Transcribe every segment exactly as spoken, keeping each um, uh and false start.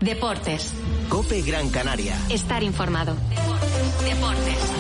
Deportes. COPE Gran Canaria. Estar informado. Deportes. Deportes.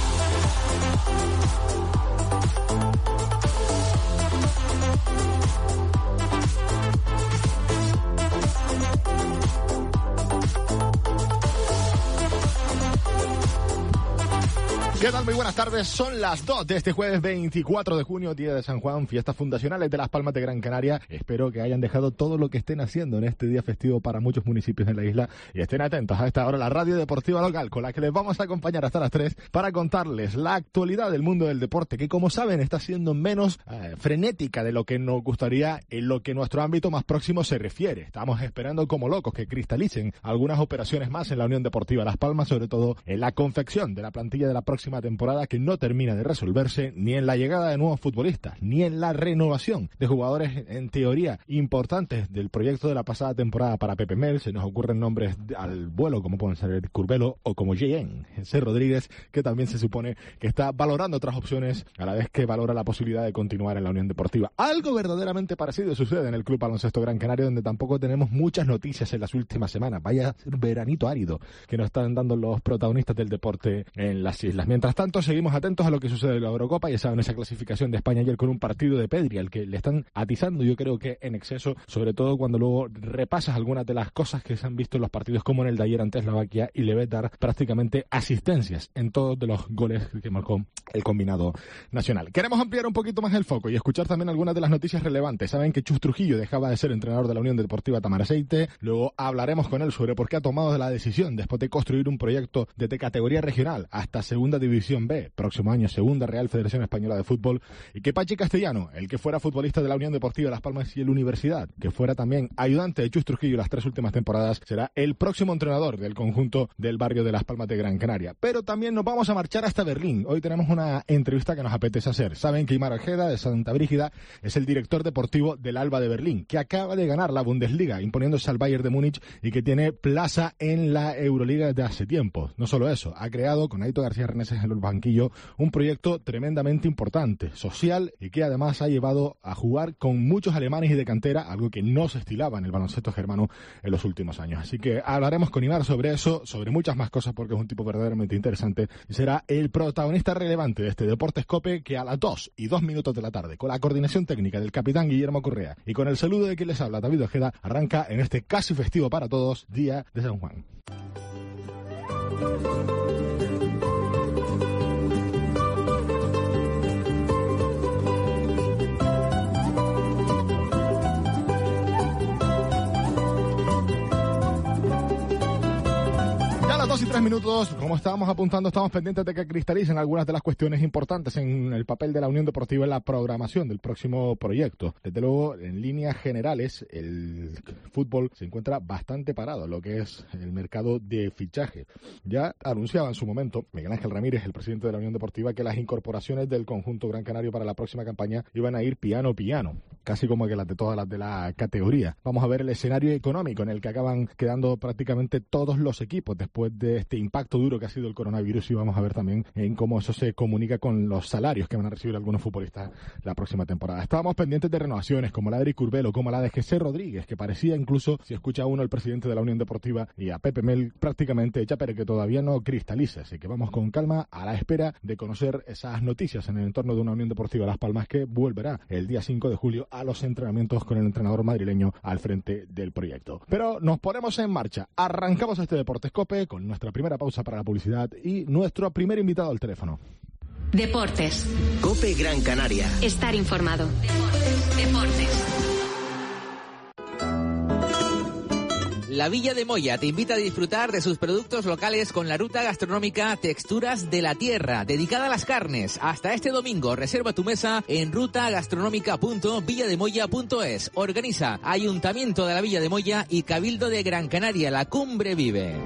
¿Qué tal? Muy buenas tardes. Son las dos de este jueves veinticuatro de junio, día de San Juan, fiestas fundacionales de Las Palmas de Gran Canaria. Espero que hayan dejado todo lo que estén haciendo en este día festivo para muchos municipios de la isla y estén atentos a esta hora a la radio deportiva local con la que les vamos a acompañar hasta las tres para contarles la actualidad del mundo del deporte, que como saben está siendo menos eh, frenética de lo que nos gustaría en lo que nuestro ámbito más próximo se refiere. Estamos esperando como locos que cristalicen algunas operaciones más en la Unión Deportiva Las Palmas, sobre todo en la confección de la plantilla de la próxima temporada, que no termina de resolverse, ni en la llegada de nuevos futbolistas, ni en la renovación de jugadores en teoría importantes del proyecto de la pasada temporada para Pepe Mel. Se nos ocurren nombres al vuelo como pueden ser el Curbelo o como J N C. Rodríguez, que también se supone que está valorando otras opciones a la vez que valora la posibilidad de continuar en la Unión Deportiva. Algo verdaderamente parecido sucede en el Club Baloncesto Gran Canaria, donde tampoco tenemos muchas noticias en las últimas semanas. Vaya veranito árido que nos están dando los protagonistas del deporte en las islas. Mientras Mientras tanto, seguimos atentos a lo que sucede en la Eurocopa. Ya saben, esa clasificación de España ayer con un partido de Pedri, al que le están atizando, yo creo que en exceso, sobre todo cuando luego repasas algunas de las cosas que se han visto en los partidos, como en el de ayer ante Eslovaquia, y le ves dar prácticamente asistencias en todos de los goles que marcó el combinado nacional. Queremos ampliar un poquito más el foco y escuchar también algunas de las noticias relevantes. Saben que Chus Trujillo dejaba de ser entrenador de la Unión Deportiva Tamaraceite. Luego hablaremos con él sobre por qué ha tomado la decisión después de construir un proyecto desde categoría regional hasta segunda división B, próximo año segunda Real Federación Española de Fútbol, y que Pachi Castellano, el que fuera futbolista de la Unión Deportiva Las Palmas y el Universidad, que fuera también ayudante de Chus Trujillo las tres últimas temporadas, será el próximo entrenador del conjunto del barrio de Las Palmas de Gran Canaria. Pero también nos vamos a marchar hasta Berlín. Hoy tenemos una entrevista que nos apetece hacer. Saben que Imar Ojeda, de Santa Brígida, es el director deportivo del Alba de Berlín, que acaba de ganar la Bundesliga, imponiéndose al Bayern de Múnich, y que tiene plaza en la Euroliga desde hace tiempo. No solo eso, ha creado con Aito García Reneses en el banquillo un proyecto tremendamente importante, social, y que además ha llevado a jugar con muchos alemanes y de cantera, algo que no se estilaba en el baloncesto germano en los últimos años. Así que hablaremos con Imar sobre eso, sobre muchas más cosas, porque es un tipo verdaderamente interesante y será el protagonista relevante de este Deportes COPE, que a las dos y dos minutos de la tarde, con la coordinación técnica del capitán Guillermo Correa y con el saludo de quien les habla, David Ojeda, arranca en este casi festivo para todos día de San Juan. Dos y tres minutos, como estábamos apuntando, estamos pendientes de que cristalicen algunas de las cuestiones importantes en el papel de la Unión Deportiva en la programación del próximo proyecto. Desde luego, en líneas generales, el fútbol se encuentra bastante parado en lo que es el mercado de fichaje. Ya anunciaba en su momento Miguel Ángel Ramírez, el presidente de la Unión Deportiva, que las incorporaciones del conjunto Gran Canario para la próxima campaña iban a ir piano piano, casi como que las de todas las de la categoría. Vamos a ver el escenario económico en el que acaban quedando prácticamente todos los equipos después de de este impacto duro que ha sido el coronavirus, y vamos a ver también en cómo eso se comunica con los salarios que van a recibir algunos futbolistas la próxima temporada. Estábamos pendientes de renovaciones como la de Eric Curbelo, como la de José Rodríguez, que parecía incluso, si escucha a uno al presidente de la Unión Deportiva y a Pepe Mel, prácticamente hecha, pero que todavía no cristaliza. Así que vamos con calma a la espera de conocer esas noticias en el entorno de una Unión Deportiva Las Palmas que volverá el día cinco de julio a los entrenamientos con el entrenador madrileño al frente del proyecto. Pero nos ponemos en marcha. Arrancamos este Deportes COPE con nuestra primera pausa para la publicidad y nuestro primer invitado al teléfono. Deportes. COPE Gran Canaria. Estar informado. Deportes. Deportes. La Villa de Moya te invita a disfrutar de sus productos locales con la ruta gastronómica Texturas de la Tierra, dedicada a las carnes. Hasta este domingo, reserva tu mesa en ruta gastronómica punto villademoya punto es. Organiza Ayuntamiento de la Villa de Moya y Cabildo de Gran Canaria. La cumbre vive.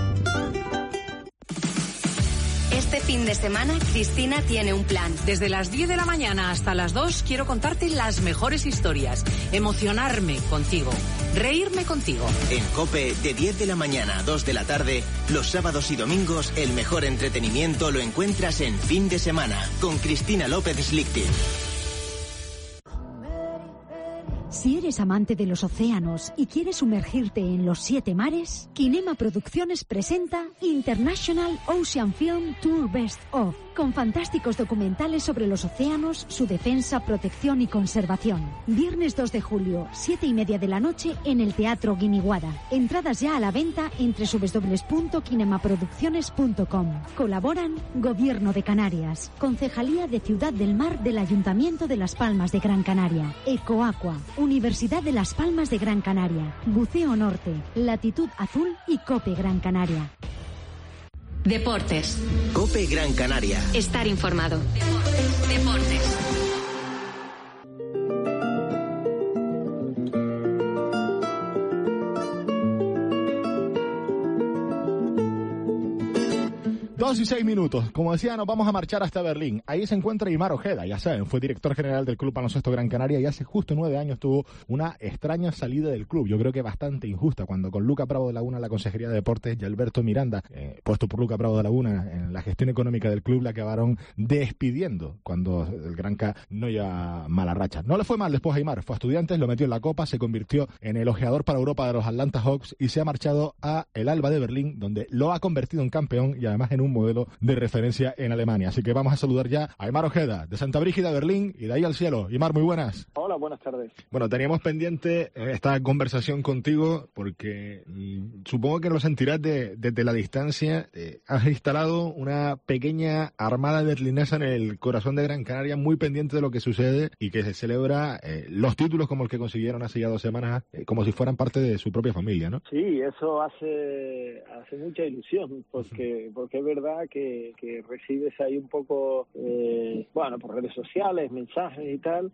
Este fin de semana, Cristina tiene un plan. Desde las diez de la mañana hasta las dos quiero contarte las mejores historias, emocionarme contigo, reírme contigo. En COPE, de diez de la mañana a dos de la tarde, los sábados y domingos, el mejor entretenimiento lo encuentras en Fin de Semana, con Cristina López Slichting. Si eres amante de los océanos y quieres sumergirte en los siete mares, Kinema Producciones presenta International Ocean Film Tour Best Of, con fantásticos documentales sobre los océanos, su defensa, protección y conservación. Viernes dos de julio, siete y media de la noche, en el Teatro Guiniguada. Entradas ya a la venta en doble u doble u doble u punto kinemaproducciones punto com. Colaboran Gobierno de Canarias, Concejalía de Ciudad del Mar del Ayuntamiento de Las Palmas de Gran Canaria, Ecoaqua, Universidad de Las Palmas de Gran Canaria, Buceo Norte, Latitud Azul y COPE Gran Canaria. Deportes. COPE Gran Canaria. Estar informado. Deportes. Deportes. Dos y seis minutos. Como decía, nos vamos a marchar hasta Berlín. Ahí se encuentra Aimar Ojeda, ya saben, fue director general del Club Baloncesto Gran Canaria y hace justo nueve años tuvo una extraña salida del club. Yo creo que bastante injusta, cuando con Luca Bravo de Laguna, la Consejería de Deportes, y Alberto Miranda, eh, puesto por Luca Bravo de Laguna en la gestión económica del club, le acabaron despidiendo cuando el Granca no iba mala racha. No le fue mal después a Aimar, fue a Estudiantes, lo metió en la Copa, se convirtió en el ojeador para Europa de los Atlanta Hawks y se ha marchado a el Alba de Berlín, donde lo ha convertido en campeón y además en un modelo de referencia en Alemania. Así que vamos a saludar ya a Aimar Ojeda, de Santa Brígida, Berlín, y de ahí al cielo. Aimar, muy buenas. Hola, buenas tardes. Bueno, teníamos pendiente esta conversación contigo porque mmm, supongo que lo sentirás de, desde la distancia. Eh, has instalado una pequeña armada berlinesa en el corazón de Gran Canaria, muy pendiente de lo que sucede y que se celebra eh, los títulos como el que consiguieron hace ya dos semanas, eh, como si fueran parte de su propia familia, ¿no? Sí, eso hace, hace mucha ilusión, porque, porque es verdad que Que, que recibes ahí un poco, eh, bueno, por redes sociales, mensajes y tal,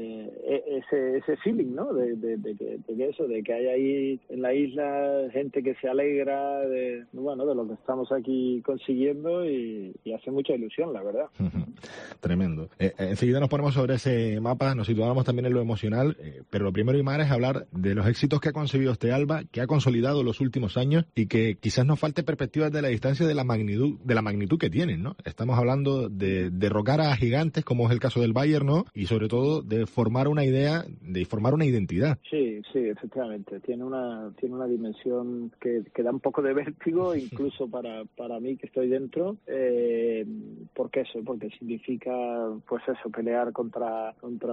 eh, ese ese feeling, ¿no? De, de, de, de, de eso, de que hay ahí en la isla gente que se alegra de, bueno, de lo que estamos aquí consiguiendo y, y hace mucha ilusión, la verdad. Tremendo. Eh, enseguida nos ponemos sobre ese mapa, nos situamos también en lo emocional, eh, pero lo primero, Aimar, es hablar de los éxitos que ha conseguido este Alba, que ha consolidado los últimos años y que quizás nos falte perspectivas de la distancia de la magnitud, de la magnitud que tienen, ¿no? Estamos hablando de derrocar a gigantes, como es el caso del Bayern, ¿no? Y sobre todo de formar una idea, de formar una identidad. Sí, sí, efectivamente. Tiene una tiene una dimensión que, que da un poco de vértigo, incluso para para mí que estoy dentro. Eh, porque eso, porque significa, pues eso, pelear contra contra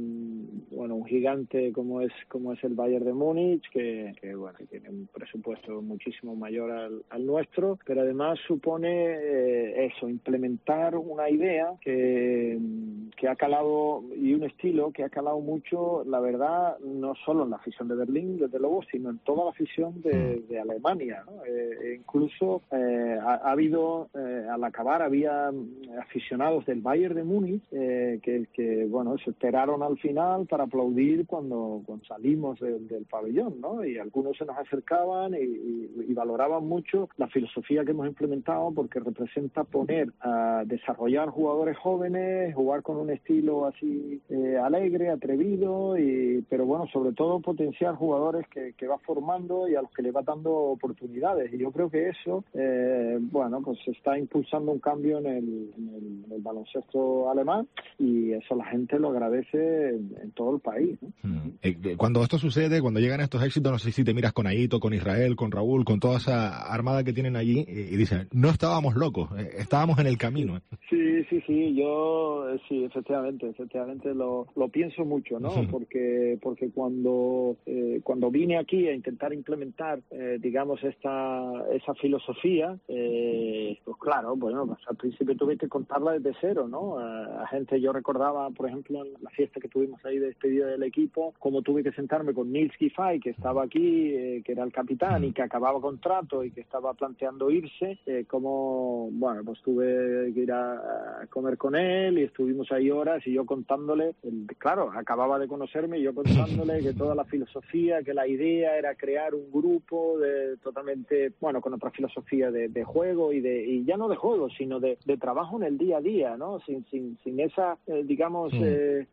un bueno un gigante como es como es el Bayern de Múnich, que, que bueno, tiene un presupuesto muchísimo mayor al, al nuestro, pero además supone Eh, eso, implementar una idea que, que ha calado y un estilo que ha calado mucho, la verdad, no solo en la afición de Berlín, desde luego, sino en toda la afición de, de Alemania, ¿no? Eh, incluso eh, ha, ha habido, eh, al acabar, había aficionados del Bayern de Múnich eh, que, que, bueno, se esperaron al final para aplaudir cuando, cuando salimos del, del pabellón, ¿no? Y algunos se nos acercaban y, y, y valoraban mucho la filosofía que hemos implementado, porque representa poner a desarrollar jugadores jóvenes, jugar con un estilo así eh, alegre, atrevido, y pero bueno, sobre todo potenciar jugadores que, que va formando y a los que le va dando oportunidades. Y yo creo que eso, eh, bueno, pues está impulsando un cambio en el, en el, en el baloncesto alemán, y eso la gente lo agradece en, en todo el país, ¿no? Mm. Cuando esto sucede, cuando llegan estos éxitos, no sé si te miras con Aito, con Israel, con Raúl, con toda esa armada que tienen allí, y, y dicen, no estábamos locos, eh, estábamos en el camino. Sí, sí, sí, yo sí, efectivamente, efectivamente lo, lo pienso mucho, ¿no? Uh-huh. Porque porque cuando eh, cuando vine aquí a intentar implementar, eh, digamos, esta esa filosofía, eh, pues claro, bueno, pues al principio tuve que contarla desde cero, ¿no? A, a gente, yo recordaba, por ejemplo, en la fiesta que tuvimos ahí de despedida del equipo, como tuve que sentarme con Nils Giffey, que estaba aquí, eh, que era el capitán y que acababa contrato y que estaba planteando irse, eh, como, bueno, pues tuve que ir a, a comer con él y estuvimos ahí horas y yo contándole, el, claro, acababa de conocerme y yo contándole que toda la filosofía, que la idea era crear un grupo de totalmente, bueno, con otra filosofía de, de juego y de y ya no de juego, sino de, de trabajo en el día a día, ¿no? Sin sin sin esa, eh, digamos, mm. eh,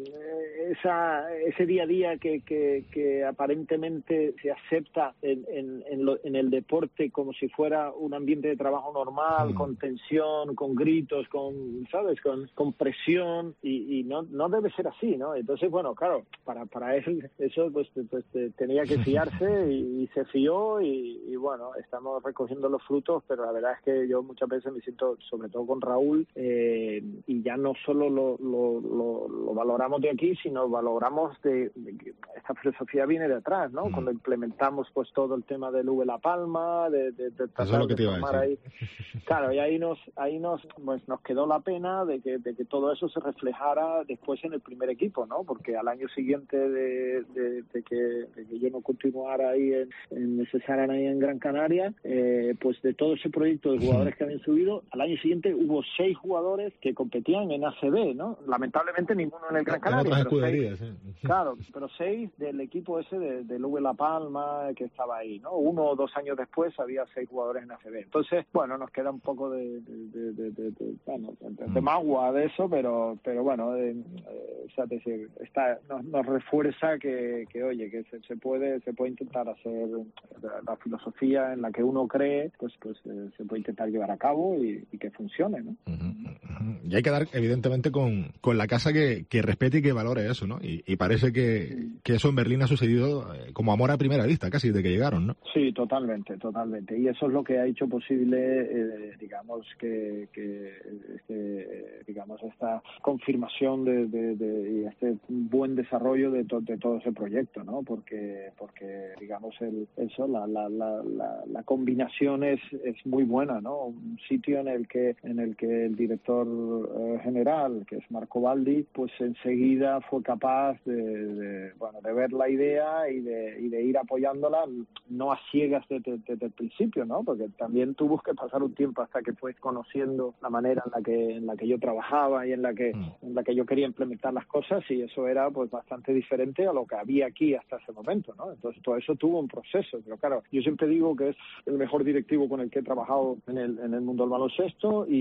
eh, esa ese día a día que que, que aparentemente se acepta en en, en, lo, en el deporte como si fuera un ambiente de trabajo trabajo normal, mm. con tensión, con gritos, con, ¿sabes?, con, con presión, y, y no no debe ser así, ¿no? Entonces, bueno, claro, para para él eso pues, pues tenía que fiarse y, y se fió y, y bueno, estamos recogiendo los frutos, pero la verdad es que yo muchas veces me siento, sobre todo con Raúl, eh, y ya no solo lo, lo, lo, lo valoramos de aquí, sino valoramos de, de que esta filosofía viene de atrás, ¿no? Mm. Cuando implementamos pues todo el tema del V La Palma, de, de, de tratar de formar ahí, claro, y ahí nos ahí nos pues nos quedó la pena de que de que todo eso se reflejara después en el primer equipo, ¿no? Porque al año siguiente de, de, de, que, de que yo no continuara ahí en, en Cesaran ahí en Gran Canaria, eh, pues de todo ese proyecto de jugadores que habían subido, al año siguiente hubo seis jugadores que competían en A C B, ¿no? Lamentablemente ninguno en el Gran Canaria, en otras escuderías, seis, ¿eh? Claro, pero seis del equipo ese de, del V La Palma que estaba ahí, ¿no? Uno o dos años después había seis jugadores en A C B. Entonces, bueno, nos queda un poco de, de, de, de, de, de bueno, de, de magua de eso, pero pero bueno, eh, eh, o sea, decir, está, nos, nos refuerza que, que oye, que se, se puede se puede intentar hacer la, la filosofía en la que uno cree, pues pues eh, se puede intentar llevar a cabo y, y que funcione, ¿no? Y hay que dar, evidentemente, con, con la casa que, que respete y que valore eso, ¿no? Y, y parece que, que eso en Berlín ha sucedido eh, como amor a primera vista, casi desde que llegaron, ¿no? Sí, totalmente, totalmente. Y eso es lo que ha hecho posible, eh, digamos, que, que este, digamos, esta confirmación de, de, de y este buen desarrollo de, to, de todo ese proyecto, ¿no? Porque, porque digamos, el, eso, la, la, la, la, la combinación es, es muy buena, ¿no? Un sitio en el que, en el que el director eh, general, que es Marco Baldi, pues enseguida fue capaz de, de, bueno, de ver la idea y de, y de ir apoyándola, no a ciegas desde, desde el principio, ¿no? Porque también tuvo que pasar un tiempo hasta que fue conociendo la manera en la que en la que yo trabajaba y en la que en la que yo quería implementar las cosas, y eso era pues bastante diferente a lo que había aquí hasta ese momento, ¿no? Entonces todo eso tuvo un proceso, pero claro, yo siempre digo que es el mejor directivo con el que he trabajado en el en el mundo del baloncesto, y,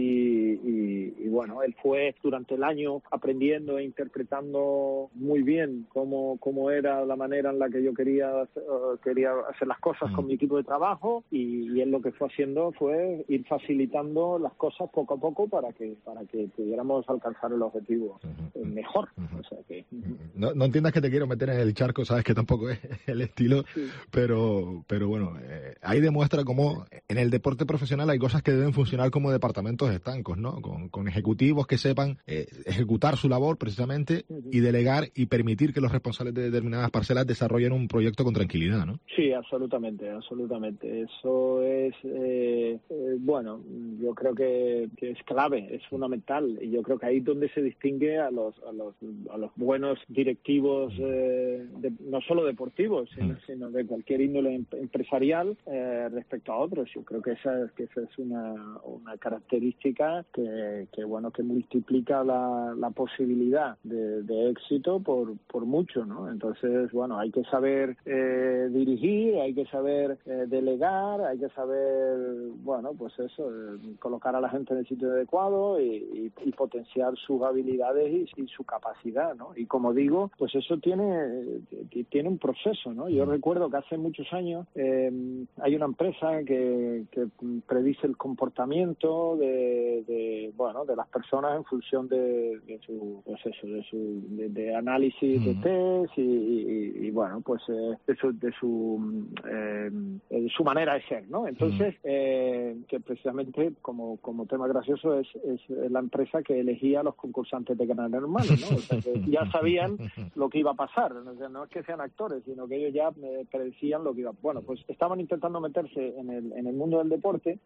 y, y bueno, él fue durante el año aprendiendo e interpretando muy bien cómo cómo era la manera en la que yo quería hacer, uh, quería hacer las cosas con mi equipo de trabajo, y, y él lo que fue haciendo fue ir facilitando las cosas poco a poco para que para que pudiéramos alcanzar el objetivo uh-huh. mejor. Uh-huh. O sea que uh-huh. no, no entiendas que te quiero meter en el charco, sabes que tampoco es el estilo, sí. pero pero bueno, eh, ahí demuestra cómo en el deporte profesional hay cosas que deben funcionar como departamentos estancos, ¿no? Con, con ejecutivos que sepan eh, ejecutar su labor precisamente uh-huh. y delegar y permitir que los responsables de determinadas parcelas desarrollen un proyecto con tranquilidad, ¿no? Sí, absolutamente, absolutamente. Eso es, eh, eh, bueno, yo creo que, que es clave, es fundamental, y yo creo que ahí es donde se distingue a los a los a los buenos directivos, eh, de, no solo deportivos, sino, mm. sino de cualquier índole em- empresarial eh, respecto a otros. Yo creo que esa, que esa es una, una característica que, que bueno que multiplica la, la posibilidad de, de éxito por por mucho, ¿no? Entonces, bueno, hay que saber eh, dirigir, hay que saber eh, delegar, hay que saber, bueno, pues eso, eh, colocar a la gente en el sitio adecuado y, y, y potenciar sus habilidades y, y su capacidad, ¿no? Y como digo, pues eso tiene tiene un proceso, ¿no? Yo recuerdo que hace muchos años eh, hay una empresa que, que predice el comportamiento de, de, bueno, de las personas en función de, de su, pues eso, de su, de, de análisis de test y, y, y bueno, pues eh, de su, de su, eh, de su manera de ser, ¿no? Entonces, eh, que precisamente como, como tema gracioso es, es la empresa que elegía a los concursantes de Gran Hermano, ¿no? O sea, que ya sabían lo que iba a pasar, o sea, no es que sean actores, sino que ellos ya eh, predecían lo que iba. Bueno, pues estaban intentando meterse en el, en el mundo del deporte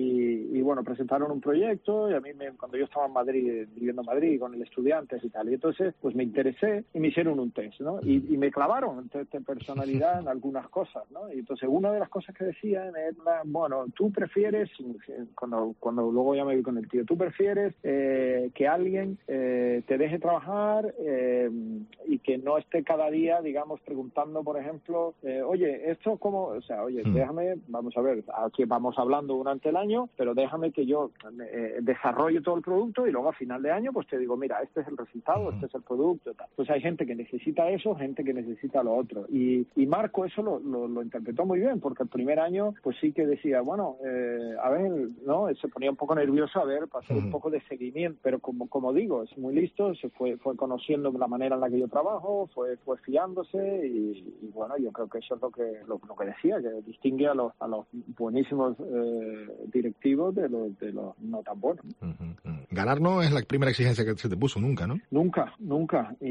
y, y bueno, presentaron un proyecto y a mí me, cuando yo estaba en Madrid, viviendo en Madrid con el Estudiantes y tal, y entonces pues me interesé y me hicieron un test, ¿no? Y, y me clavaron un test de personalidad en algunas cosas, ¿no? Y entonces una de las cosas que decían era, bueno, tú prefieres, cuando, cuando luego ya me vi con el tío, tú prefieres eh, que alguien eh, te deje trabajar eh, y que no esté cada día, digamos, preguntando, por ejemplo, eh, oye, esto cómo, o sea, oye, mm. déjame, vamos a ver, aquí vamos hablando durante el año, pero déjame que yo eh, desarrolle todo el producto y luego a final de año pues te digo, mira, este es el resultado, este es el producto, tal. Pues hay gente que necesita eso, gente que necesita lo otro. Y, y Marco eso lo, lo, lo interpretó muy bien, porque el primer año pues sí que decía, bueno, eh, eh, a ver, ¿no? Se ponía un poco nervioso, a ver, para hacer uh-huh. un poco de seguimiento, pero como como digo, es muy listo, se fue fue conociendo la manera en la que yo trabajo, fue fue fiándose y, y bueno, yo creo que eso es lo que lo, lo que decía, que distingue a los a los buenísimos eh, directivos de los de los no tan buenos. Uh-huh. Ganar no es la primera exigencia que se te puso nunca, ¿no? Nunca, nunca. Y,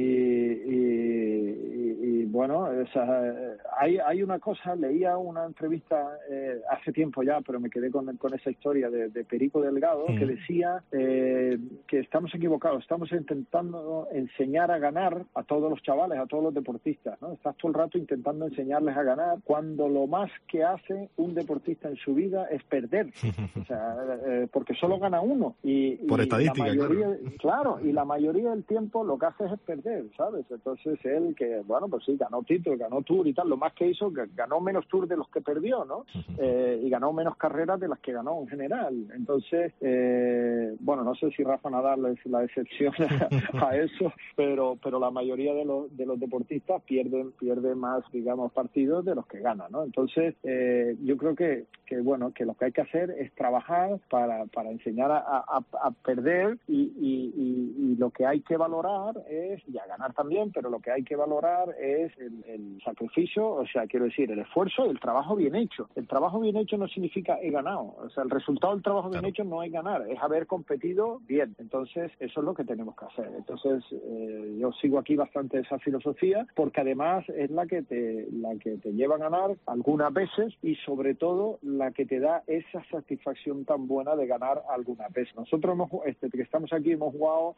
y, y, y bueno, o sea, hay hay una cosa, leía una entrevista eh, hace tiempo ya, pero me quedé con, con esa historia de, de Perico Delgado, uh-huh. que decía eh, que estamos equivocados, estamos intentando enseñar a ganar a todos los chavales, a todos los deportistas, ¿no? Estás todo el rato intentando enseñarles a ganar, cuando lo más que hace un deportista en su vida es perder, o sea, eh, porque solo gana uno. Y, Por y estadística, la mayoría, claro. claro, y la mayoría del tiempo lo que hace es perder, ¿sabes? Entonces él, que, bueno, pues sí, ganó título, ganó Tour y tal, lo más que hizo, ganó menos Tour de los que perdió, ¿no? Eh, y ganó menos carreras de las que ganó en general. Entonces, eh, bueno, no sé si Rafa Nadal es la excepción a, a eso, pero pero la mayoría de los de los deportistas pierden pierden más, digamos, partidos de los que ganan, ¿no? Entonces, eh, yo creo que, que, bueno, que lo que hay que hacer es trabajar para, para enseñar a, a, a perder y, y, y, y lo que hay que valorar es, y a ganar también, pero lo que hay que valorar es el, el sacrificio, o sea, quiero decir, el esfuerzo y el trabajo bien hecho. El trabajo bien hecho no significa he ganado, o sea, el resultado del trabajo bien claro. hecho no es ganar, es haber competido bien. Entonces, eso es lo que tenemos que hacer. Entonces, eh, yo sigo aquí bastante esa filosofía, porque además es la que te la que te lleva a ganar algunas veces y sobre todo la que te da esa satisfacción tan buena de ganar algunas veces. Nosotros hemos, este, que estamos aquí hemos jugado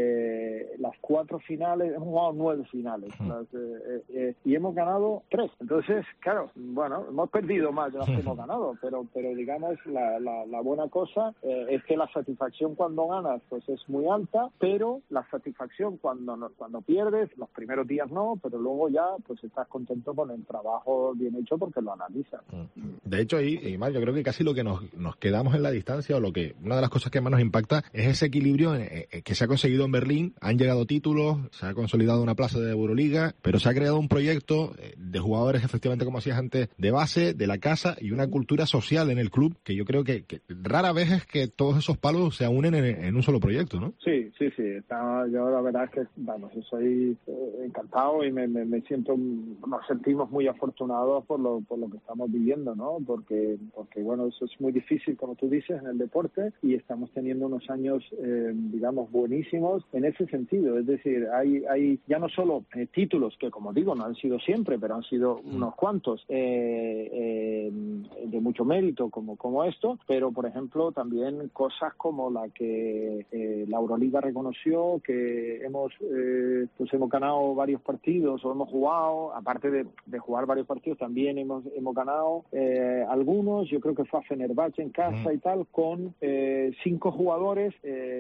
eh, las cuatro finales, hemos jugado nueve finales las, eh, eh, y hemos ganado tres. Entonces, claro, bueno, hemos perdido más de las que hemos ganado, pero pero digamos la, la, la buena cosa eh, es que la satisfacción cuando ganas pues es muy alta, pero la satisfacción cuando cuando pierdes, los primeros días no, pero luego ya pues estás contento con el trabajo bien hecho porque lo analizas. De hecho, ahí, Imar, yo creo que casi lo que nos, nos quedamos en la distancia, o lo que una de las cosas que más nos impacta es ese equilibrio eh, que se ha conseguido en Berlín. Han llegado títulos, se ha consolidado una plaza de Euroliga, pero se ha creado un proyecto de jugadores, efectivamente, como decías antes, de base, de la casa, y una cultura social en el club, que yo creo que, que rara vez es que todos esos palos se unen en, en un solo proyecto, ¿no? Sí, sí, sí. Está, yo la verdad es que, vamos, soy eh, encantado y me, me, me siento, nos sentimos muy afortunados por lo, por lo que estamos viviendo, ¿no? Porque, porque bueno, eso es muy difícil, como tú dices, en el deporte, y estamos teniendo unos años, eh, digamos, buenísimos en ese sentido. Es decir, hay, hay ya no solo eh, títulos, que como digo, no han sido siempre, pero han sido unos cuantos, eh, eh, de mucho mérito, como, como esto, pero, por ejemplo, también cosas como la que eh, la Euroliga reconoció, que hemos, eh, pues hemos ganado varios partidos, o hemos jugado, aparte de, de jugar varios partidos, también hemos, hemos ganado eh, algunos, yo creo que fue a Fenerbahce en casa y tal, con eh, cinco jugadores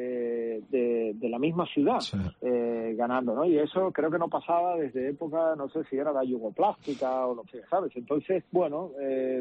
eh, de, de la misma ciudad, sí. eh, ganando, ¿no? Y eso creo que no pasaba desde época, no sé si era la yugoplástica o lo que sea, ¿sabes? Entonces, bueno, eh,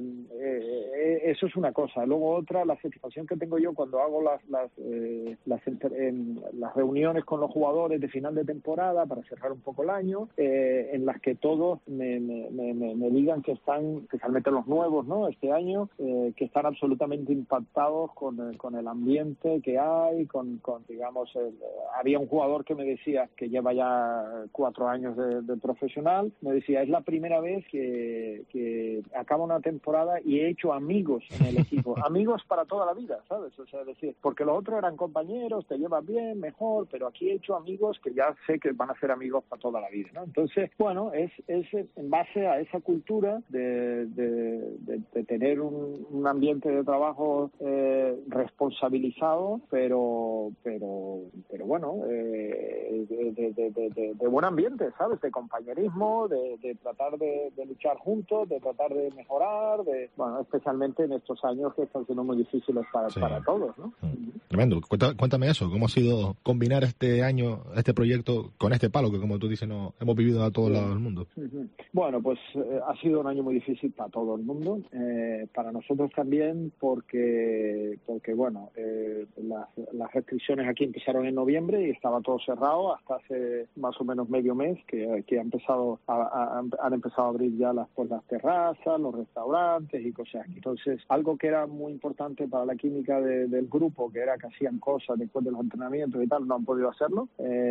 eh, eso es una cosa. Luego otra, la satisfacción que tengo yo cuando hago las las, eh, las, eh, las reuniones con los jugadores de final de temporada para cerrar un poco el año, eh, en las que todos me, me, me, me digan que están, especialmente los nuevos, ¿no? Este año, eh, que están absolutamente impactados con el, con el ambiente que hay, con, con digamos, el, había un jugador que me decía, que lleva ya cuatro años de, de profesional, me decía, es la primera vez que, que acaba una temporada y he hecho amigos en el equipo, amigos para toda la vida, ¿sabes? O sea, es decir, porque los otros eran compañeros, te llevas bien, mejor, pero aquí he hecho amigos que ya sé que van a ser amigos para toda la vida, ¿no? Entonces, bueno, es, es en base a esa cultura de, de, de, de tener un, un ambiente de trabajo eh, responsabilizado, pero pero pero bueno, eh, de, de, de, de, de buen ambiente, ¿sabes? De compañerismo, de, de tratar de, de luchar juntos, de tratar de mejorar, de bueno, especialmente en estos años que están siendo muy difíciles para, sí. para todos, ¿no? Tremendo. Cuéntame eso, ¿cómo ha sido combinar este año, este proyecto con este palo que, como tú dices, no hemos vivido a todos sí. lados del mundo? Bueno, pues eh, ha sido un año muy difícil para todo el mundo, eh, para nosotros también, porque porque bueno, eh, las, las restricciones aquí empezaron en noviembre y estaba todo cerrado. complicado hasta hace más o menos medio mes que, que ha empezado a, a, han empezado a abrir ya las, pues, las terrazas, los restaurantes y cosas. Entonces, algo que era muy importante para la química de, del grupo, que era que hacían cosas después de los entrenamientos y tal, no han podido hacerlo.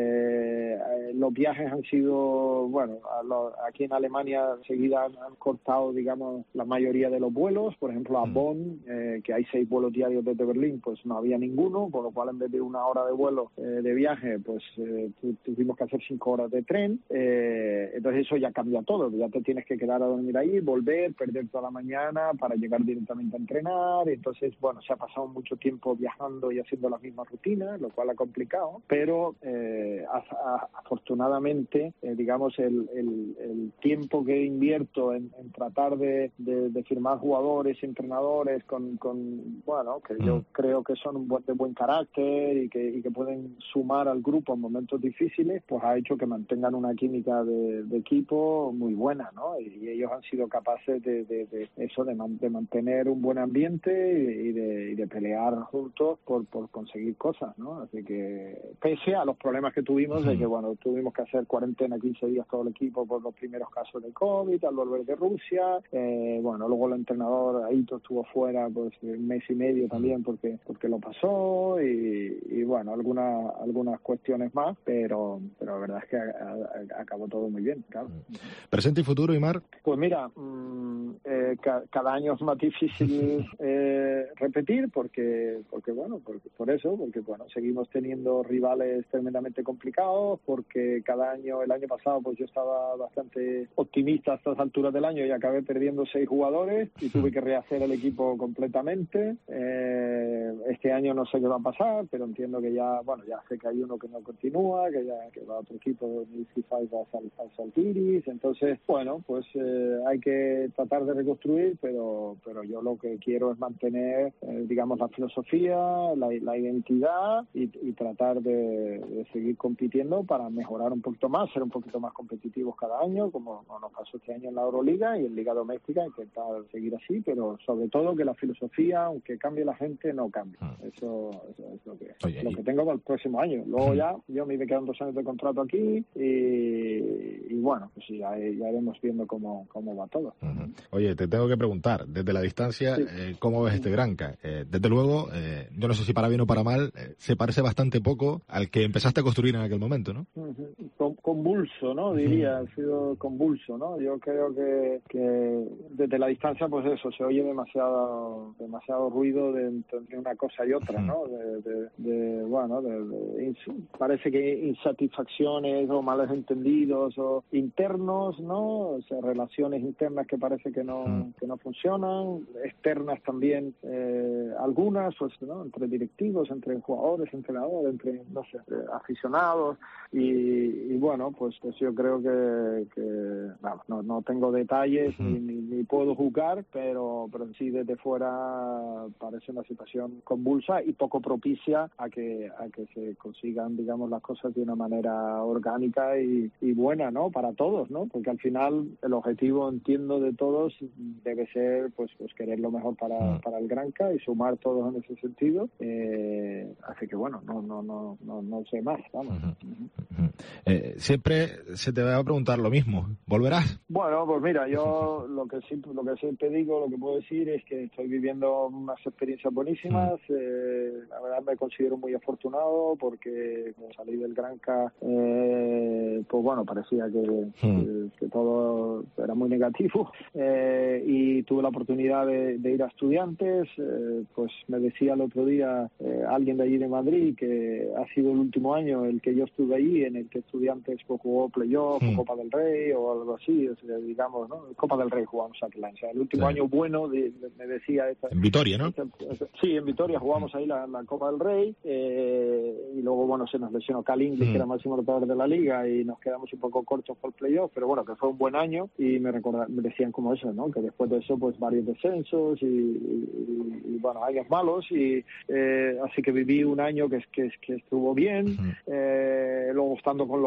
Eh, los viajes han sido, bueno, a lo, aquí en Alemania enseguida han, han cortado, digamos, la mayoría de los vuelos. Por ejemplo, a Bonn, eh, que hay seis vuelos diarios desde Berlín, pues no había ninguno, por lo cual en vez de una hora de vuelo eh, de viaje, pues eh, tuvimos que hacer cinco horas de tren. Eh, entonces eso ya cambia todo, ya te tienes que quedar a dormir ahí, volver, perder toda la mañana para llegar directamente a entrenar. Entonces, bueno, se ha pasado mucho tiempo viajando y haciendo las mismas rutinas, lo cual ha complicado, pero eh, a, a, afortunadamente, eh, digamos, el, el, el tiempo que invierto en, en tratar de, de, de firmar jugadores, entrenadores con, con bueno, que yo creo que son de buen carácter y que, y que pueden sumar al grupo en momentos difíciles, pues ha hecho que mantengan una química de, de equipo muy buena, ¿no? Y, y ellos han sido capaces de, de, de eso, de, man, de mantener un buen ambiente y, y, de, y de pelear juntos por, por conseguir cosas, ¿no? Así que, pese a los problemas que tuvimos, uh-huh. de que, bueno, tuvimos que hacer cuarentena quince días todo el equipo por los primeros casos de COVID al volver de Rusia, eh, bueno, luego el entrenador Aito estuvo fuera pues un mes y medio también porque porque lo pasó y, y bueno, algunas algunas cuestiones más, pero pero la verdad es que a, a, acabó todo muy bien, claro. ¿Presente y futuro, Aimar? Pues mira, mmm, eh, ca, cada año es más difícil eh, repetir porque porque bueno, porque, por eso, porque bueno, seguimos teniendo rivales tremendamente complicados, porque cada año, el año pasado pues yo estaba bastante optimista a estas alturas del año y acabé perdiendo seis jugadores y tuve que rehacer el equipo completamente. Eh, este año no sé qué va a pasar, pero entiendo que ya, bueno, ya sé que hay uno que no continúa, que ya que va a otro equipo, al Saltiris, entonces, bueno, pues eh, hay que tratar de reconstruir, pero pero yo lo que quiero es mantener, eh, digamos, la filosofía, la, la identidad y, y tratar de, de seguir compitiendo para mejorar un poquito más, ser un poquito más competitivos cada año, como nos pasó este año en la Euroliga y en Liga Doméstica, intentar seguir así, pero sobre todo que la filosofía, aunque cambie la gente, no cambie. Eso, eso es lo que, Oye, lo que tengo para el próximo año. Luego uh-huh. ya, yo me quedan dos años de contrato aquí y, y bueno, pues ya, ya iremos viendo cómo, cómo va todo. Uh-huh. Oye, te tengo que preguntar, desde la distancia, sí. eh, ¿cómo ves este Granca? Eh, desde luego, eh, yo no sé si para bien o para mal, eh, se parece bastante poco al que empezaste a construir en aquel momento, ¿no? Uh-huh. Con, convulso, ¿no? Diría, uh-huh. ha sido convulso, ¿no? Yo creo que, que desde la distancia, pues eso, se oye demasiado demasiado ruido de entre una cosa y otra, ¿no? De, de, de bueno, de, de, de, parece que insatisfacciones o malos entendidos o internos, ¿no? O sea, relaciones internas que parece que no que no funcionan, externas también, eh, algunas, pues, ¿no? Entre directivos, entre jugadores, entrenadores, entre, no sé, aficionados y, y bueno, pues, pues yo creo que, que no, no, no tengo detalles ni, ni, ni puedo juzgar, pero, pero sí desde fuera parece una situación convulsa y poco propicia a que a que se consigan, digamos, las cosas de una manera orgánica y, y buena, ¿no? Para todos, ¿no? Porque al final el objetivo, entiendo, de todos debe ser, pues, pues querer lo mejor para, para el Granca y sumar todos en ese sentido. Eh, así que bueno, no no no no no sé más, vamos. Uh-huh. Uh-huh. Eh, siempre se te va a preguntar lo mismo. ¿Volverás? Bueno, pues mira, yo lo que siempre lo que siempre digo, lo que puedo decir es que estoy viviendo unas experiencias buenísimas. Uh-huh. Eh, la verdad me considero muy afortunado porque cuando salí del Granca, eh, pues bueno, parecía que, uh-huh. que, que todo era muy negativo. Eh, y tuve la oportunidad de, de ir a Estudiantes. Eh, pues me decía el otro día eh, alguien de allí de Madrid que ha sido el último año el que yo estuve allí, en el que Estudiantes pues, jugó playoff, uh-huh. Copa del Rey o algo así, o sea, digamos, ¿no? Copa del Rey jugamos aquí, o sea, el último sí. año bueno, de, de, me decía esta, en Vitoria, ¿no? Esta, esta, sí, en Vitoria jugamos ahí la, la Copa del Rey, eh, y luego, bueno, se nos lesionó Cal Inglis, uh-huh. que era máximo anotador de la liga, y nos quedamos un poco cortos por el playoff, pero bueno, que fue un buen año, y me recordaban, me decían como eso, ¿no? Que después de eso, pues varios descensos y, y, y bueno, años malos, y eh, así que viví un año que, que, que estuvo bien, uh-huh. eh, luego estando con los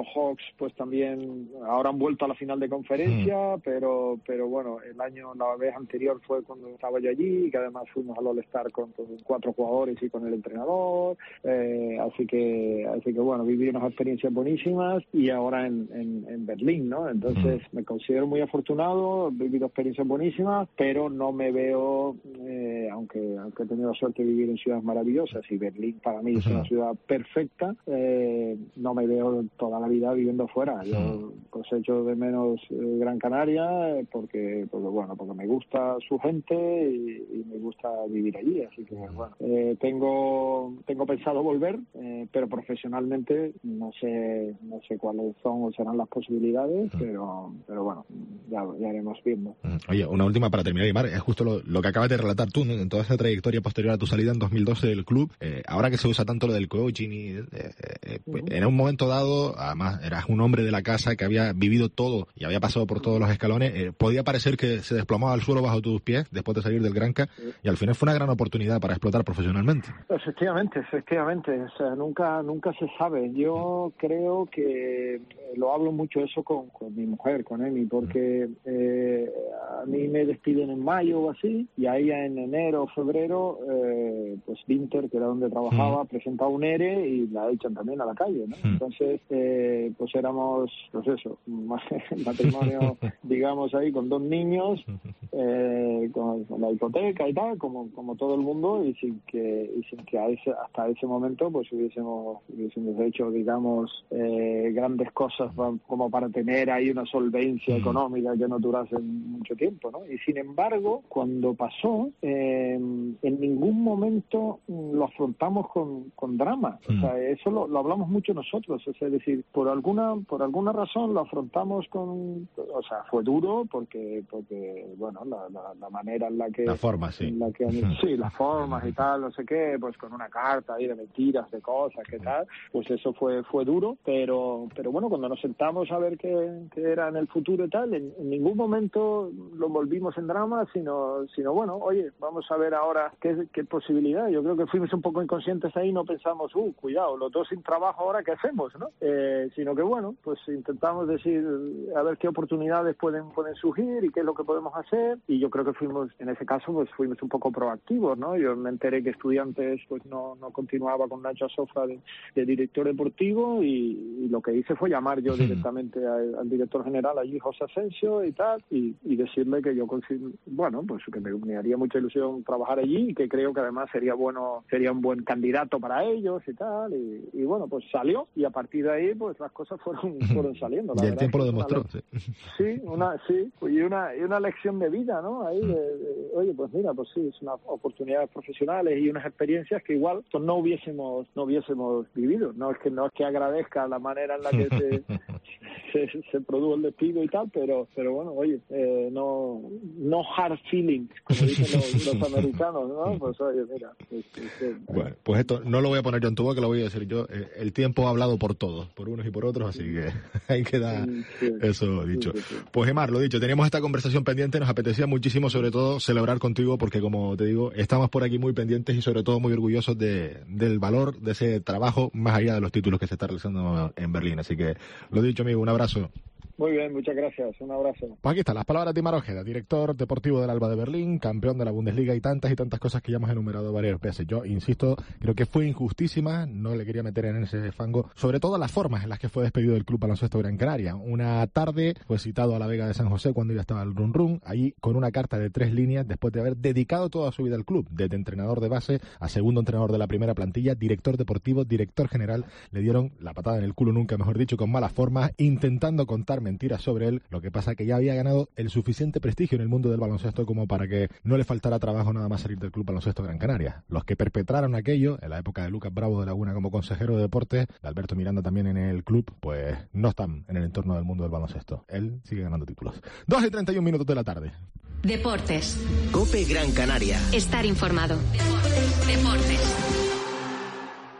Hawks pues también ahora han vuelto a la final de conferencia, mm. pero pero bueno, el año, la vez anterior fue cuando estaba yo allí, que además fuimos al All-Star con, con cuatro jugadores y con el entrenador, eh, así que así que bueno, viví unas experiencias buenísimas y ahora en, en, en Berlín, ¿no? Entonces mm. me considero muy afortunado, he vivido experiencias buenísimas, pero no me veo, eh, aunque, aunque he tenido la suerte de vivir en ciudades maravillosas, y Berlín para mí es una ciudad perfecta, eh, no me veo toda la vida viviendo fuera. Yo pues echo de menos eh, Gran Canaria porque, porque bueno, porque me gusta su gente y, y me gusta vivir allí, así que bueno, eh, tengo tengo pensado volver, eh, pero profesionalmente no sé no sé cuáles son o serán las posibilidades, pero pero bueno, ya, ya iremos viendo. Oye, una última para terminar, Aimar, es justo lo, lo que acabas de relatar tú, ¿no? En toda esa trayectoria posterior a tu salida en dos mil doce del club, eh, ahora que se usa tanto lo del coaching y eh, eh, pues, uh-huh. en un momento dado, además eras un hombre de la casa que había vivido todo y había pasado por todos los escalones, eh, podía parecer que se desplomaba al suelo bajo tus pies después de salir del Granca, y al final fue una gran oportunidad para explotar profesionalmente. Efectivamente, efectivamente, o sea, nunca nunca se sabe. Yo creo que lo hablo mucho eso con, con mi mujer, con Emi, porque eh, a mí me despiden en mayo o así, y a ella en enero o febrero, eh, pues Winter, que era donde trabajaba, mm. presentaba un E R E y la echan también a la calle, ¿no? Mm. Entonces, eh, pues éramos, pues eso, matrimonio, digamos ahí, con dos niños, eh, con, con la hipoteca y tal, como como todo el mundo, y sin que y sin que a ese, hasta ese momento pues hubiésemos, hubiésemos hecho, digamos, eh, grandes cosas como para tener ahí una solvencia mm. económica que no durase mucho tiempo, ¿no? Y sin embargo, cuando pasó, eh, en ningún momento lo afrontamos con, con drama. Mm. O sea, eso lo, lo hablamos mucho nosotros. O sea, es decir, por alguna por alguna razón lo afrontamos con, o sea, fue duro porque porque bueno, la, la, la manera en la que la forma, sí, en la que, sí, las formas y tal, no sé qué, pues con una carta ahí de mentiras, de cosas, qué tal, pues eso fue fue duro, pero pero bueno, cuando nos sentamos a ver qué, qué era en el futuro y tal, en, en ningún momento lo envolvimos en drama, sino sino bueno, oye, vamos a ver ahora qué, qué posibilidad. Yo creo que fuimos un poco inconscientes ahí, no pensamos, uh, cuidado, los dos sin trabajo ahora, ¿qué hacemos, no? Eh, sino que bueno, pues intentamos decir, a ver qué oportunidades pueden pueden surgir y qué es lo que podemos hacer, y yo creo que fuimos, en ese caso, pues fuimos un poco proactivos, ¿no? Yo me enteré que Estudiantes pues no, no continuaba con Nacho Asofra de, de director deportivo, y, y lo que hice fue llamar yo directamente al, al director general allí, José Asensio, y tal, y, y decirle que yo consigo, bueno, pues que me, me haría mucha ilusión trabajar allí, y que creo que además sería bueno, sería un buen candidato para ellos y tal, y, y bueno, pues salió, y a partir de ahí pues las cosas fueron fueron saliendo. La y el tiempo lo demostró. Una, sí. sí, una sí, y una y una lección de vida, ¿no? Ahí, de, de, oye, pues mira, pues sí, es una oportunidades profesionales y unas experiencias que igual pues no hubiésemos no hubiésemos vivido. No es que no es que agradezca la manera en la que se se, se produjo el despido y tal, pero pero bueno, oye, eh, no no hard feelings, como dicen los, los americanos, ¿no? Pues oye, mira. Pues, pues, bueno, pues esto no lo voy a poner yo en tu boca, lo voy a decir yo. El tiempo ha hablado por todos, por unos y por otros, así que hay que dar sí, eso dicho. Sí, sí, sí. Pues Aimar, lo dicho, teníamos esta conversación pendiente, nos apetecía muchísimo sobre todo celebrar contigo porque, como te digo, estamos por aquí muy pendientes y sobre todo muy orgullosos de, del valor de ese trabajo más allá de los títulos que se está realizando en Berlín. Así que, lo dicho, amigo, un abrazo. Muy bien, muchas gracias. Un abrazo. Pues aquí están las palabras de Aimar Ojeda, director deportivo del Alba de Berlín, campeón de la Bundesliga y tantas y tantas cosas que ya hemos enumerado varias veces. Yo insisto, creo que fue injustísima, no le quería meter en ese fango, sobre todo las formas en las que fue despedido del Club Baloncesto Gran Canaria. Una tarde fue citado a la Vega de San José cuando ya estaba el run run, allí con una carta de tres líneas después de haber dedicado toda su vida al club, desde entrenador de base a segundo entrenador de la primera plantilla, director deportivo, director general. Le dieron la patada en el culo, nunca mejor dicho, con malas formas, intentando contar mentiras sobre él. Lo que pasa que ya había ganado el suficiente prestigio en el mundo del baloncesto como para que no le faltara trabajo nada más salir del Club Baloncesto Gran Canaria. Los que perpetraron aquello, en la época de Lucas Bravo de Laguna como consejero de deportes, de Alberto Miranda también en el club, pues no están en el entorno del mundo del baloncesto. Él sigue ganando títulos. dos y treinta y un minutos de la tarde. Deportes. COPE Gran Canaria. Estar informado. Deportes. Deportes.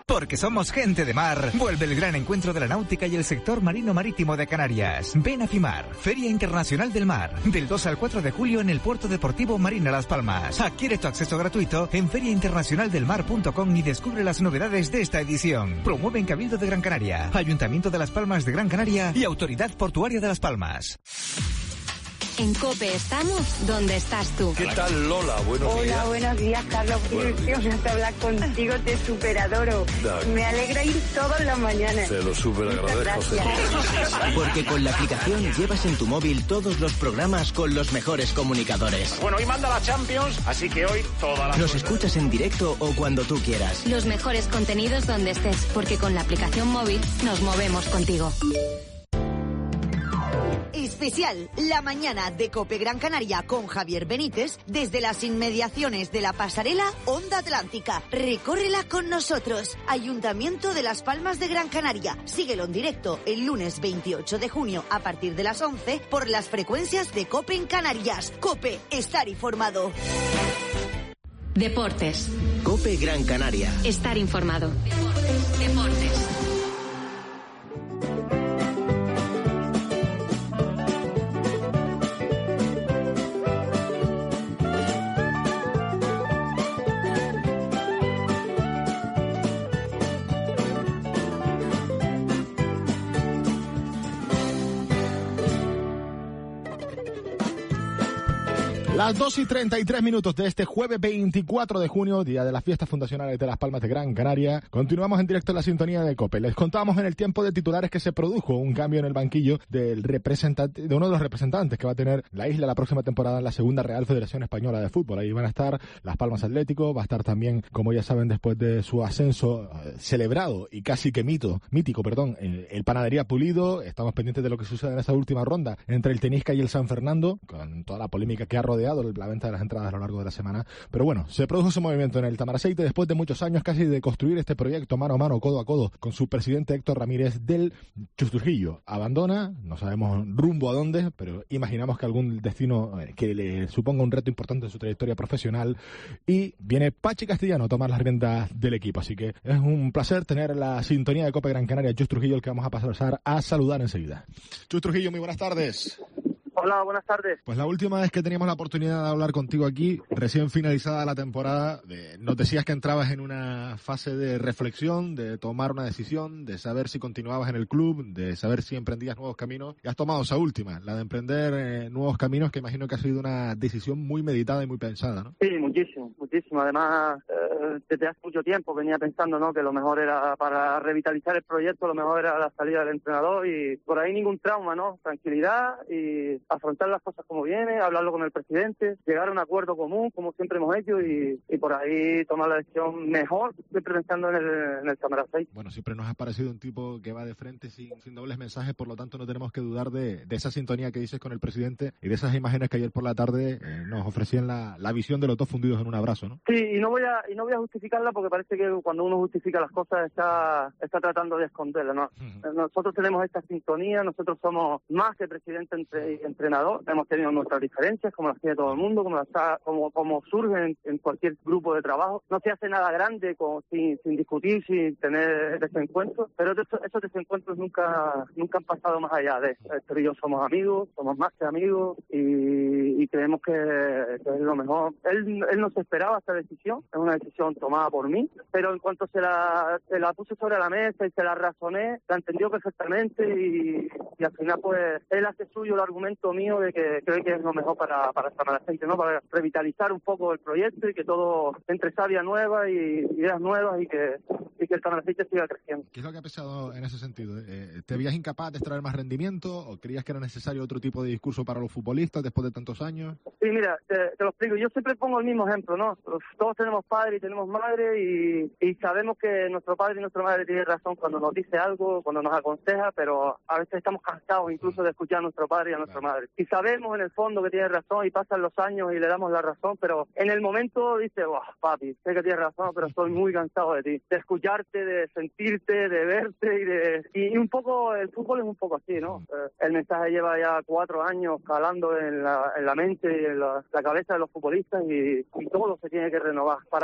Porque somos gente de mar, vuelve el gran encuentro de la náutica y el sector marino marítimo de Canarias. Ven a FIMAR, Feria Internacional del Mar, del dos al cuatro de julio en el Puerto Deportivo Marina Las Palmas. Adquiere tu acceso gratuito en feria internacional del mar punto com y descubre las novedades de esta edición. Promueven Cabildo de Gran Canaria, Ayuntamiento de Las Palmas de Gran Canaria y Autoridad Portuaria de Las Palmas. En COPE estamos donde estás tú. ¿Qué tal, Lola? Buenos Hola, días. Hola, buenos días, Carlos. Qué ilusión de hablar contigo, te superadoro. Me alegra ir todas las mañanas. Te lo super agradezco. Porque con la aplicación llevas en tu móvil todos los programas con los mejores comunicadores. Bueno, hoy manda la Champions, así que hoy todas las... Los escuchas en directo o cuando tú quieras. Los mejores contenidos donde estés, porque con la aplicación móvil nos movemos contigo. Especial, la mañana de COPE Gran Canaria con Javier Benítez desde las inmediaciones de la pasarela Onda Atlántica. Recórrela con nosotros. Ayuntamiento de Las Palmas de Gran Canaria. Síguelo en directo el lunes veintiocho de junio a partir de las once por las frecuencias de COPE en Canarias. COPE, estar informado. Deportes. COPE Gran Canaria. Estar informado. Deportes. Deportes. Las dos y treinta y tres minutos de este jueves veinticuatro de junio, día de las fiestas fundacionales de Las Palmas de Gran Canaria. Continuamos en directo en la sintonía de COPE. Les contábamos en el tiempo de titulares que se produjo un cambio en el banquillo del representante, de uno de los representantes que va a tener la isla la próxima temporada en la segunda Real Federación Española de Fútbol. Ahí van a estar Las Palmas Atlético, va a estar también, como ya saben, después de su ascenso eh, celebrado y casi que mito, mítico, perdón, el, el Panadería Pulido. Estamos pendientes de lo que sucede en esa última ronda entre el Tenisca y el San Fernando, con toda la polémica que ha rodeado la venta de las entradas a lo largo de la semana. Pero bueno, se produjo ese movimiento en el Tamaraceite después de muchos años casi de construir este proyecto mano a mano, codo a codo, con su presidente Héctor Ramírez del Chusturjillo. Abandona, no sabemos rumbo a dónde, pero imaginamos que algún destino que le suponga un reto importante en su trayectoria profesional, y viene Pachi Castellano a tomar las riendas del equipo. Así que es un placer tener la sintonía de COPE Gran Canaria. Chus Trujillo, el que vamos a pasar a saludar enseguida. Chus Trujillo, muy buenas tardes. Hola, buenas tardes. Pues la última vez que teníamos la oportunidad de hablar contigo aquí, recién finalizada la temporada, de, nos decías que entrabas en una fase de reflexión, de tomar una decisión, de saber si continuabas en el club, de saber si emprendías nuevos caminos. Y has tomado esa última, la de emprender eh, nuevos caminos, que imagino que ha sido una decisión muy meditada y muy pensada, ¿no? Sí, muchísimo, muchísimo. Además, eh, desde hace mucho tiempo venía pensando, ¿no?, que lo mejor era, para revitalizar el proyecto, lo mejor era la salida del entrenador, y por ahí ningún trauma, ¿no? Tranquilidad y afrontar las cosas como viene, hablarlo con el presidente, llegar a un acuerdo común, como siempre hemos hecho, y, y por ahí tomar la decisión mejor, siempre pensando en el, en el Tamaraceite. Bueno, siempre nos ha parecido un tipo que va de frente sin, sin dobles mensajes, por lo tanto no tenemos que dudar de, de esa sintonía que dices con el presidente y de esas imágenes que ayer por la tarde eh, nos ofrecían la, la visión de los dos fundidos en un abrazo, ¿no? Sí, y no voy a y no voy a justificarla, porque parece que cuando uno justifica las cosas está está tratando de esconderla, ¿no? Uh-huh. Nosotros tenemos esta sintonía, nosotros somos más que presidente entre, entrenador, hemos tenido nuestras diferencias, como las tiene todo el mundo, como las como como surgen en, en cualquier grupo de trabajo. No se hace nada grande como, sin, sin discutir, sin tener desencuentros, pero esos, esos desencuentros nunca nunca han pasado más allá de Héctor y yo somos amigos, somos más que amigos, y, y creemos que, que es lo mejor. Él, él no se esperaba esta decisión, es una decisión tomada por mí, pero en cuanto se la, se la puse sobre la mesa y se la razoné, la entendió perfectamente, y, y al final pues él hace suyo el argumento mío de que cree que es lo mejor para, para Tamaraceite, ¿no? Para revitalizar un poco el proyecto y que todo entre savia nueva y ideas nuevas, y que, y que el Tamaraceite siga creciendo. ¿Qué es lo que ha pesado en ese sentido? Eh, ¿Te veías incapaz de extraer más rendimiento o creías que era necesario otro tipo de discurso para los futbolistas después de tantos años? Sí, mira, te, te lo explico. Yo siempre pongo el mismo ejemplo, ¿no? Todos tenemos padre y tenemos madre, y, y sabemos que nuestro padre y nuestra madre tienen razón cuando nos dice algo, cuando nos aconseja, pero a veces estamos cansados incluso de escuchar a nuestro padre y a nuestra madre. Y sabemos en el fondo que tiene razón, y pasan los años y le damos la razón, pero en el momento dice, wow, papi, sé que tienes razón, pero estoy muy cansado de ti, de escucharte, de sentirte, de verte, y de y, y un poco, el fútbol es un poco así, ¿no? Eh, el mensaje lleva ya cuatro años calando en la, en la mente y en la, la cabeza de los futbolistas, y, y todo se tiene que renovar para que la atención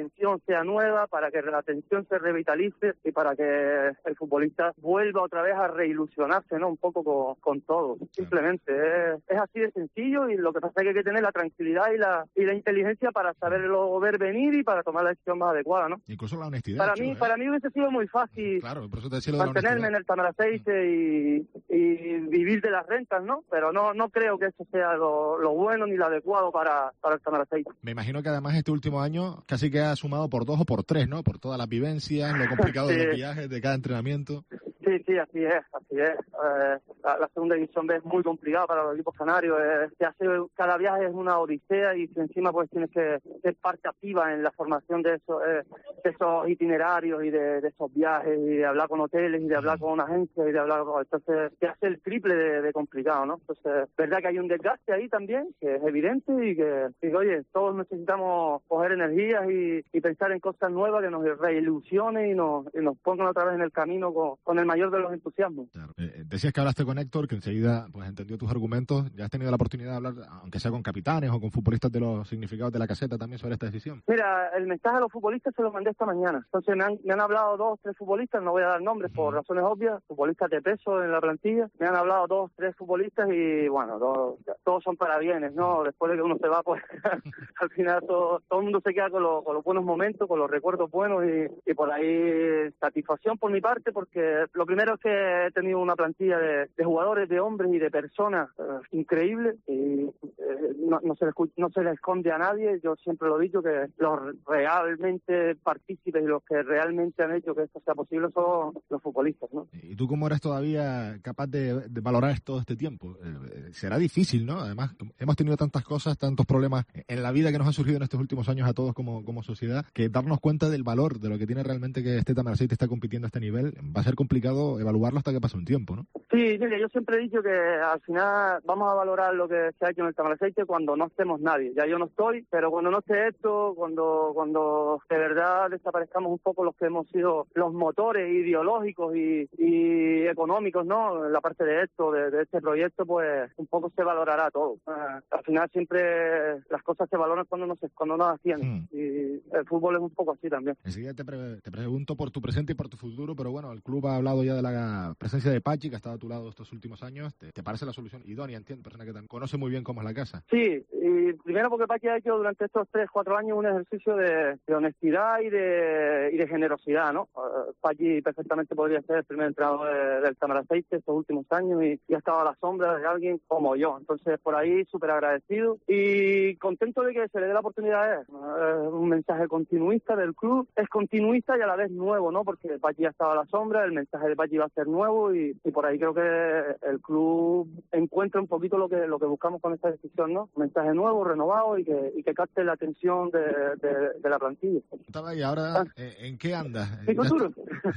atención sea nueva, para que la atención se revitalice y para que el futbolista vuelva otra vez a reilusionarse, ¿no? Un poco con, con todo. Simplemente es, es así de sencillo, y lo que pasa es que hay que tener la tranquilidad y la y la inteligencia para saberlo ver venir y para tomar la decisión más adecuada, ¿no? Incluso la honestidad. Para Chulo, mí, ¿eh? para mí hubiese sido muy fácil claro, por eso te decía lo de la mantenerme en el Tamaraceite y, y vivir de las rentas, ¿no? Pero no no creo que eso sea lo, lo bueno ni lo adecuado para, para el Tamaraceite. Me imagino que además este último año casi que ha sumado por dos o por tres, ¿no? Por todas las vivencias, lo complicado Sí. de los viajes, de cada entrenamiento. Sí, sí, así es, así es. Eh, la, la segunda división B es muy complicada para los equipos canarios. Eh, se hace, cada viaje es una odisea, y si encima pues tienes que ser parte activa en la formación de esos, eh, de esos itinerarios y de, de esos viajes, y de hablar con hoteles y de hablar con agencias y de hablar con... Entonces se hace el triple de, de complicado, ¿no? Entonces, verdad que hay un desgaste ahí también, que es evidente, y que, y que oye, todos necesitamos coger energías y, y pensar en cosas nuevas que nos reilusionen y nos, y nos pongan otra vez en el camino con, con el mayor de los entusiasmos. Claro. Eh, decías que hablaste con Héctor, que enseguida pues entendió tus argumentos. ¿Ya has tenido la oportunidad de hablar, aunque sea con capitanes o con futbolistas, de los significados de la caseta también sobre esta decisión? Mira, el mensaje a los futbolistas se lo mandé esta mañana. Entonces me han, me han hablado dos, tres futbolistas, no voy a dar nombres por razones obvias, futbolistas de peso en la plantilla. Me han hablado dos, tres futbolistas y bueno, dos, todos son parabienes, ¿no? Después de que uno se va, pues al final todo, todo el mundo se queda con, lo, con los buenos momentos, con los recuerdos buenos, y, y por ahí satisfacción por mi parte, porque lo primero es que he tenido una plantilla de, de jugadores, de hombres y de personas eh, increíble, y eh, no, no, se le, no se le esconde a nadie. Yo siempre lo he dicho, que los realmente partícipes y los que realmente han hecho que esto sea posible son los futbolistas, ¿no? ¿Y tú cómo eres todavía capaz de, de valorar todo este tiempo? Eh, será difícil, ¿no? Además, hemos tenido tantas cosas, tantos problemas en la vida que nos han surgido en estos últimos años a todos como, como sociedad, que darnos cuenta del valor de lo que tiene realmente que este Tamaraceite está compitiendo a este nivel va a ser complicado evaluarlo hasta que pase un tiempo, ¿no? Sí, mire, yo siempre he dicho que al final vamos a valorar lo que se ha hecho en el Tamaraceite cuando no estemos nadie. Ya yo no estoy, pero cuando no esté esto, cuando cuando de verdad desaparezcamos un poco los que hemos sido los motores ideológicos y, y económicos, ¿no? En la parte de esto, de, de este proyecto, pues un poco se valorará todo. Uh, al final siempre las cosas se valoran cuando no se cuando no las tienen. Mm. Y el fútbol es un poco así también. Enseguida te, pre te pregunto por tu presente y por tu futuro, pero bueno, el club ha hablado ya de la presencia de Pachi, que ha estado a tu lado estos últimos años. ¿Te, te parece la solución idónea? Entiendo, persona que te conoce muy bien cómo es la casa. Sí, y primero porque Pachi ha hecho durante estos tres, cuatro años un ejercicio de, de honestidad y de, y de generosidad, ¿no? Uh, Pachi perfectamente podría ser el primer entrenador de, del Tamaraceite estos últimos años, y, y ha estado a la sombra de alguien como yo. Entonces, por ahí, súper agradecido y contento de que se le dé la oportunidad. Es uh, un mensaje continuista del club, es continuista y a la vez nuevo, ¿no? Porque Pachi ya estaba a la sombra, el mensaje de Pachi va a ser nuevo, y, y por ahí creo que el club encuentra un poquito lo que lo que buscamos con esta decisión, ¿no? Un mensaje nuevo, renovado, y que y que capte la atención de, de, de la plantilla. ¿Y ahora ah. en qué andas? ¿Mi futuro?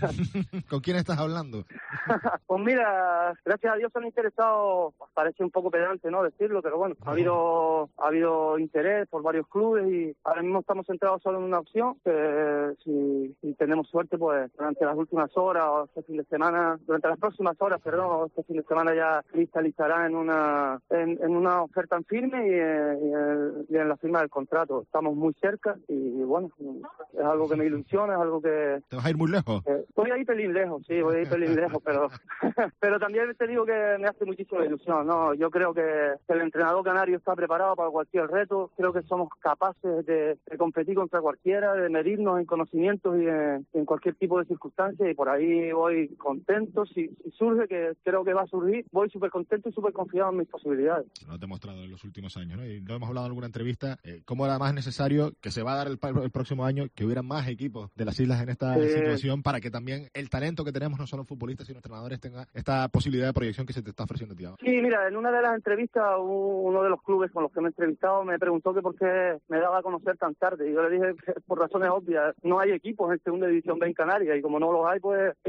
¿Con quién estás hablando? Pues mira, gracias a Dios se han interesado, parece un poco pedante, ¿no?, decirlo, pero bueno, ha habido ha habido interés por varios clubes, y ahora mismo estamos centrados solo en una opción, que si, si tenemos suerte, pues durante las últimas horas o este fin de semana, durante las próximas horas, perdón, este fin de semana ya cristalizará en una en, en una oferta en firme y, y, en, y en la firma del contrato. Estamos muy cerca y bueno, es algo que me ilusiona, es algo que... ¿Te vas a ir muy lejos? Eh, voy a ir pelín lejos, sí, voy a ir pelín lejos, pero pero también te digo que me hace muchísima ilusión, ¿no? Yo creo que el entrenador canario está preparado para cualquier reto, creo que somos capaces de, de competir contra cualquiera, de medirnos en conocimientos y en, en cualquier tipo de circunstancia, y por ahí voy contento. Si, si surge, que creo que va a surgir, voy súper contento y súper confiado en mis posibilidades. Lo has demostrado en los últimos años, ¿no? Y lo hemos hablado en alguna entrevista, eh, cómo era más necesario que se va a dar el, el próximo año, que hubiera más equipos de las islas en esta eh... situación, para que también el talento que tenemos, no solo futbolistas sino entrenadores, tenga esta posibilidad de proyección que se te está ofreciendo, tío. Sí, mira, en una de las entrevistas, uno de los clubes con los que me he entrevistado me preguntó que por qué me daba a conocer tan tarde, y yo le dije que por razones obvias, no hay equipos en segunda división B en Canarias, y como no los hay, pues es imposible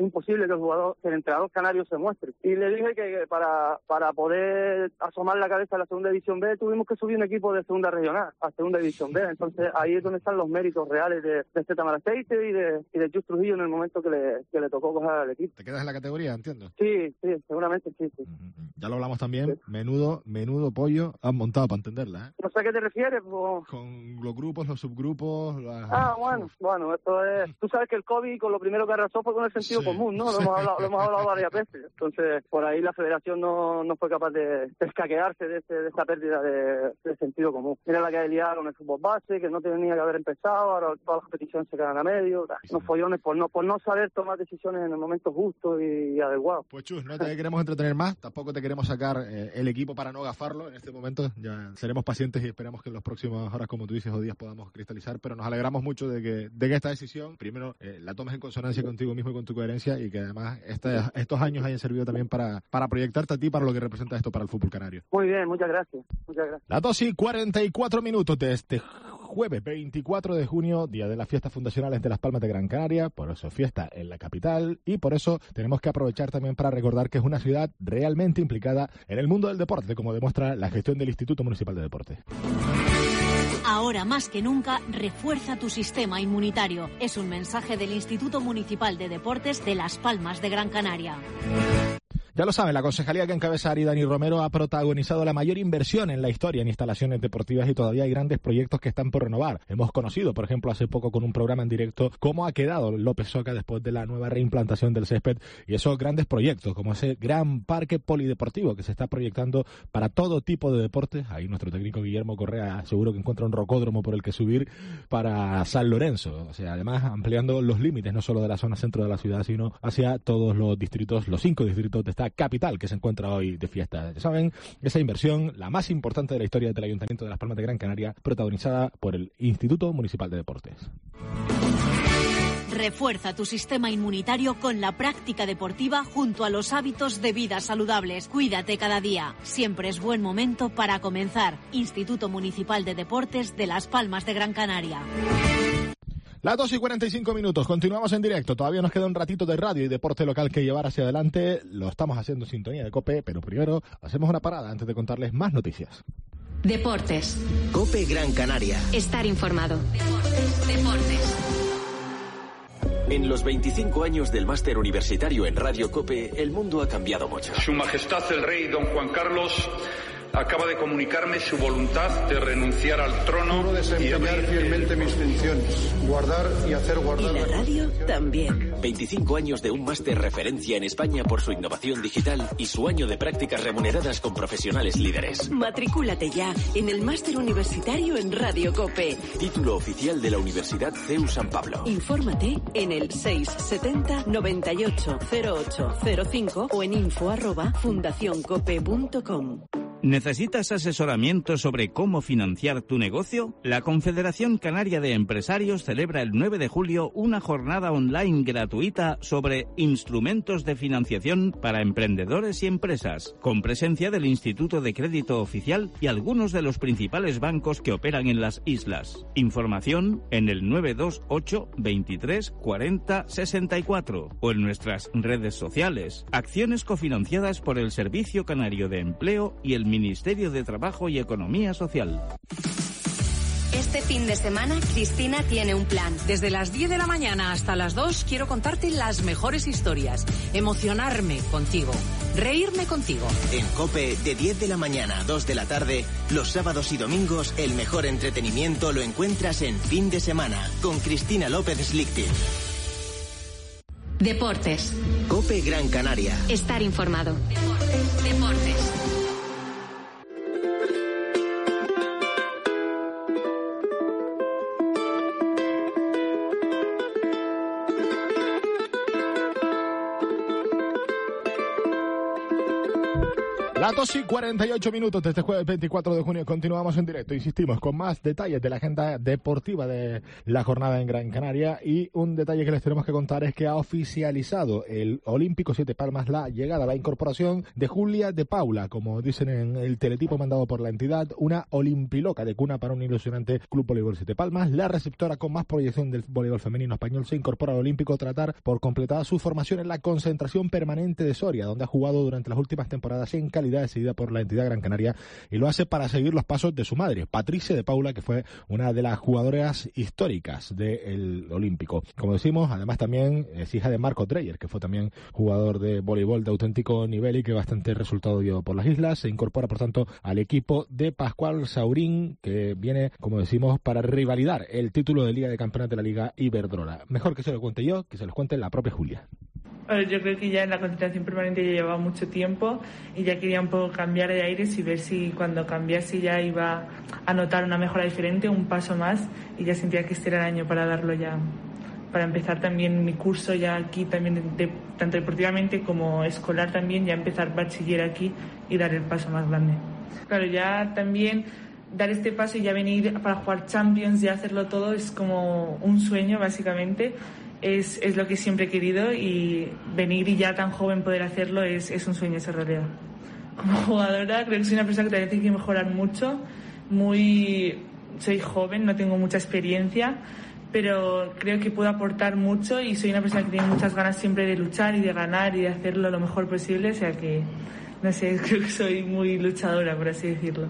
que el jugador, que el entrenador canario se muestre. Y le dije que para, para poder asomar la cabeza a la segunda división B tuvimos que subir un equipo de segunda regional a segunda división B. Entonces ahí es donde están los méritos reales de, de este Tamaraceite y de, y de Just Trujillo en el momento que le, que le tocó coger al equipo. ¿Te quedas en la categoría, entiendo? Sí, sí, seguramente sí. sí. Ya lo hablamos también, sí. menudo, menudo pollo han montado para entenderla, ¿eh? No sé a qué te refieres. Pues... Con los grupos, los subgrupos... Las... Ah, bueno, bueno, esto es... Tú sabes que el COVID con lo primero que arrasó fue con el sentido sí. común, ¿no? Lo hemos hablado, lo hemos hablado varias veces. Entonces, por ahí la federación no, no fue capaz de, de escaquearse de, este, de esta pérdida de, de sentido común. Mira la que hay liada con el fútbol base, que no tenía que haber empezado, ahora todas las competiciones se quedan a medio. Sí. Unos follones por no, por no saber tomar decisiones en el momento justo y, y adecuado. Pues Chus, no te queremos entretener más, tampoco te queremos sacar eh, el equipo para no gafarlo en este momento. Ya seremos pacientes y esperamos que en las próximas horas, como tú dices, o días podamos cristalizar, pero nos alegramos mucho de que, de que esta decisión, primero, eh, la tomes en consonancia contigo mismo y con tu coherencia, y que además este, estos años hayan servido también para, para proyectarte a ti para lo que representa esto para el fútbol canario. Muy bien, muchas gracias. Muchas gracias. Las dos y cuarenta y cuatro minutos de este jueves veinticuatro de junio, día de las fiestas fundacionales de Las Palmas de Gran Canaria, por eso fiesta en la capital, y por eso tenemos que aprovechar también para recordar que es una ciudad realmente implicada en el mundo del deporte, como demuestra la gestión del Instituto Municipal de Deportes. Ahora más que nunca, refuerza tu sistema inmunitario. Es un mensaje del Instituto Municipal de Deportes de Las Palmas de Gran Canaria. Ya lo saben, la concejalía que encabeza Ari Dani Romero ha protagonizado la mayor inversión en la historia en instalaciones deportivas y todavía hay grandes proyectos que están por renovar. Hemos conocido, por ejemplo, hace poco con un programa en directo cómo ha quedado López Soca después de la nueva reimplantación del césped y esos grandes proyectos como ese gran parque polideportivo que se está proyectando para todo tipo de deportes. Ahí nuestro técnico Guillermo Correa seguro que encuentra un rocódromo por el que subir para San Lorenzo. O sea, además ampliando los límites no solo de la zona centro de la ciudad, sino hacia todos los distritos, los cinco distritos de esta capital que se encuentra hoy de fiesta. Ya saben, esa inversión, la más importante de la historia del Ayuntamiento de Las Palmas de Gran Canaria, protagonizada por el Instituto Municipal de Deportes. Refuerza tu sistema inmunitario con la práctica deportiva junto a los hábitos de vida saludables. Cuídate cada día. Siempre es buen momento para comenzar. Instituto Municipal de Deportes de Las Palmas de Gran Canaria. Las dos y cuarenta y cinco minutos, continuamos en directo. Todavía nos queda un ratito de radio y deporte local que llevar hacia adelante. Lo estamos haciendo en sintonía de COPE, pero primero hacemos una parada antes de contarles más noticias. Deportes. COPE Gran Canaria. Estar informado. Deportes. Deportes. En los veinticinco años del máster universitario en Radio COPE, el mundo ha cambiado mucho. Su Majestad el Rey Don Juan Carlos acaba de comunicarme su voluntad de renunciar al trono. Juro desempeñar fielmente mis funciones, guardar y hacer guardar. Y la radio también. veinticinco años de un máster referencia en España por su innovación digital y su año de prácticas remuneradas con profesionales líderes. Matricúlate ya en el máster universitario en Radio COPE. Título oficial de la Universidad C E U San Pablo. Infórmate en el seis setenta noventa y ocho cero ocho cero cinco o en info arroba fundación cope punto com. ¿Necesitas asesoramiento sobre cómo financiar tu negocio? La Confederación Canaria de Empresarios celebra el nueve de julio una jornada online gratuita sobre instrumentos de financiación para emprendedores y empresas, con presencia del Instituto de Crédito Oficial y algunos de los principales bancos que operan en las islas. Información en el nueve dos ocho veintitrés cuarenta sesenta y cuatro o en nuestras redes sociales. Acciones cofinanciadas por el Servicio Canario de Empleo y el Ministerio de Trabajo y Economía Social. Este fin de semana, Cristina tiene un plan. Desde las diez de la mañana hasta las dos quiero contarte las mejores historias, emocionarme contigo, reírme contigo. En COPE, de diez de la mañana a dos de la tarde, los sábados y domingos, el mejor entretenimiento lo encuentras en Fin de Semana, con Cristina López Slichting. Deportes. COPE Gran Canaria. Estar informado. Deportes. Deportes. Las dos y cuarenta y ocho minutos de este jueves veinticuatro de junio continuamos en directo, insistimos, con más detalles de la agenda deportiva de la jornada en Gran Canaria, y un detalle que les tenemos que contar es que ha oficializado el Olímpico Siete Palmas la llegada, la incorporación de Julia de Paula, como dicen en el teletipo mandado por la entidad, una olimpiloca de cuna para un ilusionante Club Voleibol Siete Palmas. La receptora con más proyección del voleibol femenino español se incorpora al Olímpico, tratar por completar su formación en la concentración permanente de Soria, donde ha jugado durante las últimas temporadas en calidad decidida por la entidad gran canaria, y lo hace para seguir los pasos de su madre, Patricia de Paula, que fue una de las jugadoras históricas del Olímpico. Como decimos, además también es hija de Marco Dreyer, que fue también jugador de voleibol de auténtico nivel y que bastante resultado dio por las islas. Se incorpora, por tanto, al equipo de Pascual Saurín, que viene, como decimos, para rivalidar el título de Liga de Campeones de la Liga Iberdrola. Mejor que se lo cuente yo, que se los cuente la propia Julia. Yo creo que ya en la concentración permanente ya llevaba mucho tiempo y ya quería un poco cambiar de aires y ver si cuando cambiase ya iba a notar una mejora diferente, un paso más, y ya sentía que este era el año para darlo ya, para empezar también mi curso ya aquí, también de, tanto deportivamente como escolar también, ya empezar bachiller aquí y dar el paso más grande. Claro, ya también dar este paso y ya venir para jugar Champions, ya hacerlo todo, es como un sueño básicamente. Es, es lo que siempre he querido, y venir y ya tan joven poder hacerlo es, es un sueño hecho realidad. Como jugadora creo que soy una persona que todavía tiene que mejorar mucho, muy soy joven, no tengo mucha experiencia, pero creo que puedo aportar mucho y soy una persona que tiene muchas ganas siempre de luchar y de ganar y de hacerlo lo mejor posible, o sea que, no sé, creo que soy muy luchadora, por así decirlo.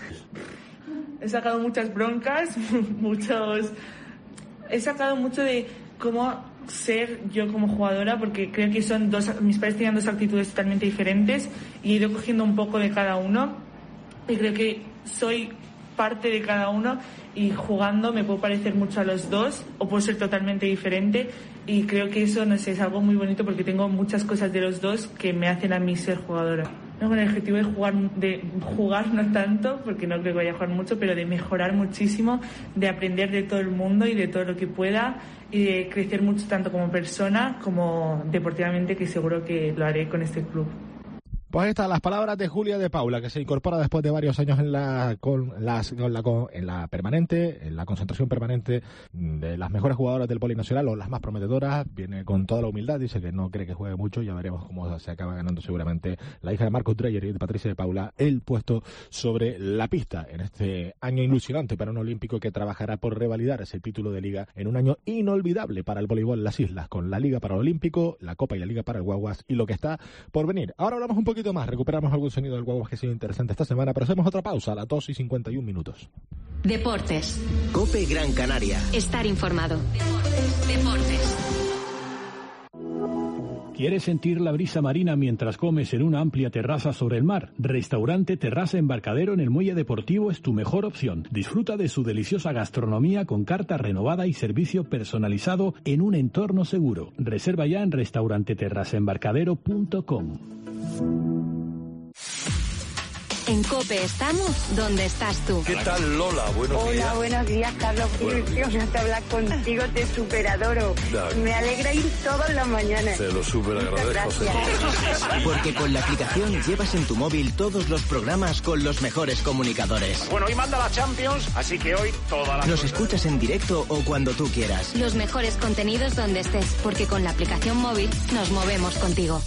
He sacado muchas broncas, muchos... He sacado mucho de cómo ser yo como jugadora, porque creo que son dos, mis padres tenían dos actitudes totalmente diferentes y he ido cogiendo un poco de cada uno y creo que soy parte de cada uno, y jugando me puedo parecer mucho a los dos o puedo ser totalmente diferente, y creo que eso, no sé, es algo muy bonito porque tengo muchas cosas de los dos que me hacen a mí ser jugadora. No, con el objetivo de jugar, de jugar no tanto, porque no creo que vaya a jugar mucho, pero de mejorar muchísimo, de aprender de todo el mundo y de todo lo que pueda, y de crecer mucho tanto como persona como deportivamente, que seguro que lo haré con este club. Pues ahí están las palabras de Julia de Paula, que se incorpora después de varios años en la, con las, con la, con, en la permanente, en la concentración permanente de las mejores jugadoras del Polinacional, o las más prometedoras. Viene con toda la humildad, dice que no cree que juegue mucho, ya veremos cómo se acaba ganando seguramente la hija de Marcos Dreyer y de Patricia de Paula el puesto sobre la pista en este año ilusionante para un olímpico que trabajará por revalidar ese título de liga en un año inolvidable para el voleibol en las islas, con la Liga para el Olímpico, la Copa y la Liga para el Guaguas y lo que está por venir. Ahora hablamos un poquito más, recuperamos algún sonido del Guaguas que ha sido interesante esta semana, pero hacemos otra pausa a las dos y cincuenta y un minutos. Deportes. COPE Gran Canaria. Estar informado. Deportes. Deportes. ¿Quieres sentir la brisa marina mientras comes en una amplia terraza sobre el mar? Restaurante Terraza Embarcadero en el Muelle Deportivo es tu mejor opción. Disfruta de su deliciosa gastronomía con carta renovada y servicio personalizado en un entorno seguro. Reserva ya en restaurante terraza embarcadero punto com. En COPE estamos donde estás tú. ¿Qué tal, Lola? Buenos Hola, días. buenos días, Carlos. Qué ilusión de hablar contigo, te superadoro. Me alegra ir todas las mañanas. Te lo super agradezco, señor. Porque con la aplicación llevas en tu móvil todos los programas con los mejores comunicadores. Bueno, hoy manda la Champions, así que hoy toda la... Nos escuchas en directo o cuando tú quieras. Los mejores contenidos donde estés, porque con la aplicación móvil nos movemos contigo.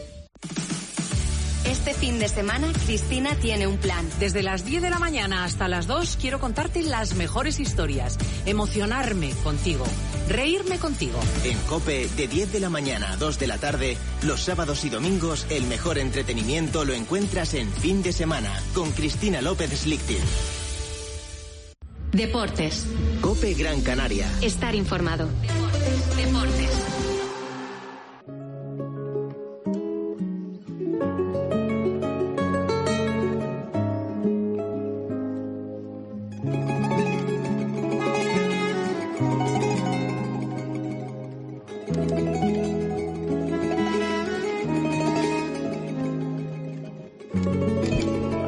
Este fin de semana, Cristina tiene un plan. Desde las diez de la mañana hasta las dos quiero contarte las mejores historias, emocionarme contigo, reírme contigo. En COPE, de diez de la mañana a dos de la tarde, los sábados y domingos, el mejor entretenimiento lo encuentras en Fin de Semana, con Cristina López Slichting. Deportes. COPE Gran Canaria. Estar informado. Deportes. Deportes.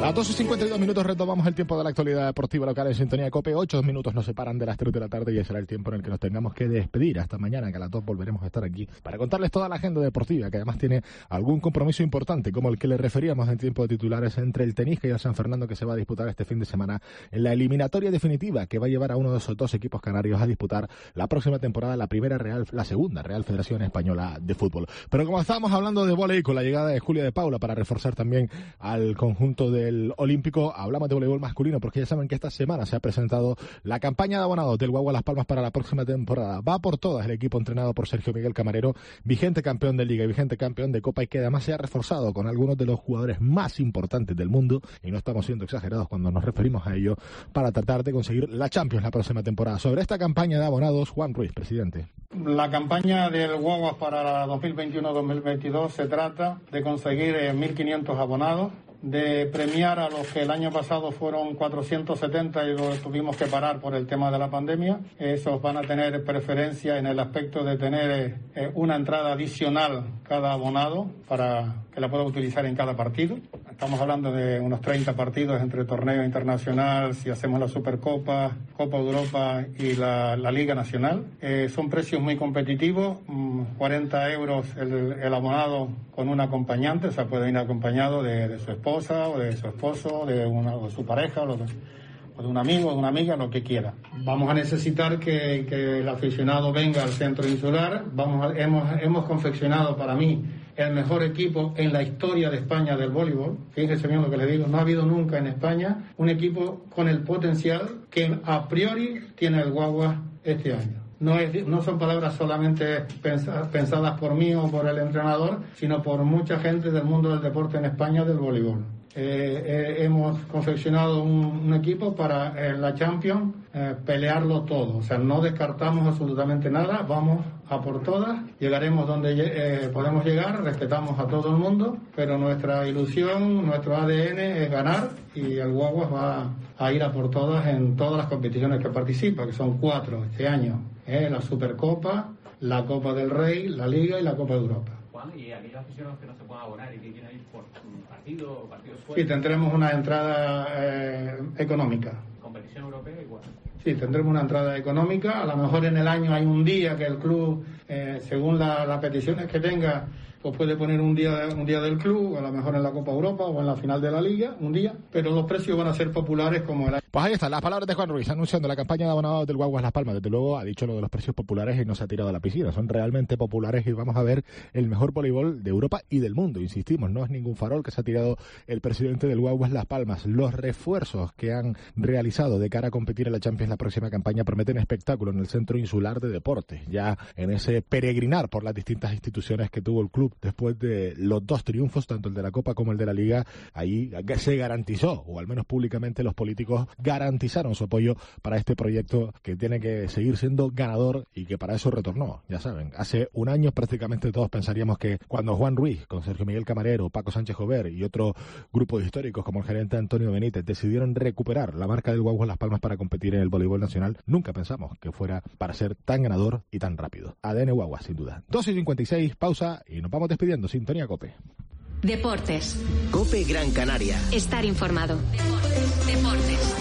Las doce y cincuenta y dos minutos retomamos el tiempo de la actualidad deportiva local en Sintonía de COPE. Ocho minutos nos separan de las tres de la tarde y ese será el tiempo en el que nos tengamos que despedir. Hasta mañana, que a las dos volveremos a estar aquí para contarles toda la agenda deportiva, que además tiene algún compromiso importante, como el que le referíamos en tiempo de titulares entre el Tenisca y el San Fernando, que se va a disputar este fin de semana en la eliminatoria definitiva que va a llevar a uno de esos dos equipos canarios a disputar la próxima temporada la primera Real, la segunda Real Federación Española de Fútbol. Pero como estábamos hablando de vóley con la llegada de Julia de Paula para reforzar también al conjunto del olímpico, hablamos de voleibol masculino porque ya saben que esta semana se ha presentado la campaña de abonados del Guagua Las Palmas para la próxima temporada. Va por todas el equipo entrenado por Sergio Miguel Camarero, vigente campeón de Liga y vigente campeón de Copa, y que además se ha reforzado con algunos de los jugadores más importantes del mundo, y no estamos siendo exagerados cuando nos referimos a ello, para tratar de conseguir la Champions la próxima temporada. Sobre esta campaña de abonados, Juan Ruiz, presidente. La campaña del Guaguas para dos mil veintiuno dos mil veintidós se trata de conseguir eh, mil quinientos abonados, de premiar a los que el año pasado fueron cuatrocientos setenta y los tuvimos que parar por el tema de la pandemia. Esos van a tener preferencia en el aspecto de tener eh, una entrada adicional cada abonado para que la pueda utilizar en cada partido. Estamos hablando de unos treinta partidos entre torneo internacional, si hacemos la Supercopa, Copa de Europa y la, la Liga Nacional. Eh, son precios muy competitivos, mmm, cuarenta euros el, el abonado con un acompañante, o sea, puede ir acompañado de, de su esposa o de su esposo, de, una, o de su pareja, o, lo de, o de un amigo o de una amiga, lo que quiera. Vamos a necesitar que, que el aficionado venga al centro insular. Vamos a, hemos, hemos confeccionado para mí el mejor equipo en la historia de España del voleibol. Fíjense bien lo que les digo, no ha habido nunca en España un equipo con el potencial que a priori tiene el Guagua este año. No, es, no son palabras solamente pensa, pensadas por mí o por el entrenador, sino por mucha gente del mundo del deporte en España del voleibol. Eh, eh, hemos confeccionado un, un equipo para eh, la Champions eh, pelearlo todo, o sea, no descartamos absolutamente nada, vamos a por todas, llegaremos donde eh, podemos llegar, respetamos a todo el mundo, pero nuestra ilusión, nuestro A D N es ganar, y el Guaguas va a ir a por todas en todas las competiciones que participa, que son cuatro este año, eh, la Supercopa, la Copa del Rey, la Liga y la Copa de Europa. Y aquellos aficionados que no se puedan abonar y que quieran ir por partido o partidos fuera. Sí, tendremos una entrada eh, económica. ¿Competición europea igual? Sí, tendremos una entrada económica. A lo mejor en el año hay un día que el club, eh, según las la peticiones que tenga, pues puede poner un día un día del club, a lo mejor en la Copa Europa o en la final de la Liga, un día, pero los precios van a ser populares como el año. Pues ahí están las palabras de Juan Ruiz anunciando la campaña de abonados del Guaguas Las Palmas. Desde luego ha dicho lo de los precios populares y no se ha tirado a la piscina, son realmente populares y vamos a ver el mejor voleibol de Europa y del mundo, insistimos, no es ningún farol que se ha tirado el presidente del Guaguas Las Palmas. Los refuerzos que han realizado de cara a competir en la Champions la próxima campaña prometen espectáculo en el Centro Insular de Deportes, ya en ese peregrinar por las distintas instituciones que tuvo el club después de los dos triunfos, tanto el de la Copa como el de la Liga. Ahí se garantizó, o al menos públicamente los políticos garantizaron su apoyo para este proyecto que tiene que seguir siendo ganador y que para eso retornó. Ya saben, hace un año prácticamente todos pensaríamos que cuando Juan Ruiz, con Sergio Miguel Camarero, Paco Sánchez Jover y otro grupo de históricos como el gerente Antonio Benítez decidieron recuperar la marca del Guaguas Las Palmas para competir en el voleibol nacional, nunca pensamos que fuera para ser tan ganador y tan rápido. A D N Guaguas, sin duda. dos y cincuenta y seis, pausa y nos vamos despidiendo. Sintonía COPE. Deportes. COPE Gran Canaria. Estar informado. Deportes. Deportes.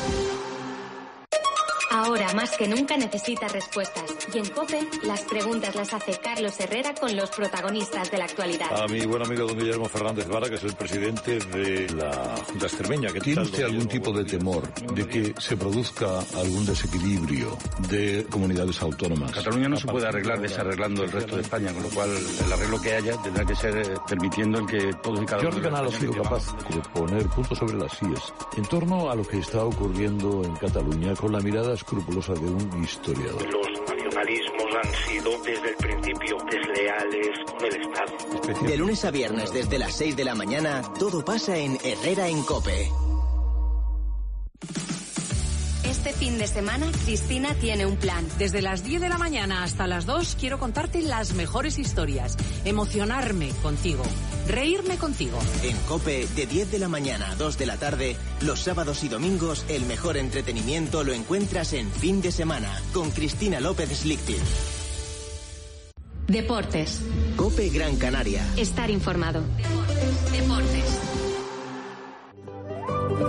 Ahora más que nunca necesitas respuestas. Y en COPE, las preguntas las hace Carlos Herrera con los protagonistas de la actualidad. A mi buen amigo don Guillermo Fernández Vara, que es el presidente de la Junta Extremeña. Que ¿Tiene usted algún tipo de temor de que se produzca algún desequilibrio de comunidades autónomas? Cataluña no se puede arreglar desarreglando el resto de España, con lo cual el arreglo que haya tendrá que ser eh, permitiendo el que todos y cada uno... Jordi Canal ha sido capaz de poner puntos sobre las sillas en torno a lo que está ocurriendo en Cataluña con la mirada escrupulosa de un historiador. Los nacionalismos han sido desde el principio desleales con el Estado. De lunes a viernes desde las seis de la mañana, todo pasa en Herrera en COPE. Este fin de semana, Cristina tiene un plan. Desde las diez de la mañana hasta las dos quiero contarte las mejores historias, emocionarme contigo, reírme contigo. En COPE, de diez de la mañana a dos de la tarde, los sábados y domingos, el mejor entretenimiento lo encuentras en Fin de Semana, con Cristina López Slichting. Deportes. COPE Gran Canaria. Estar informado. Deportes. Deportes.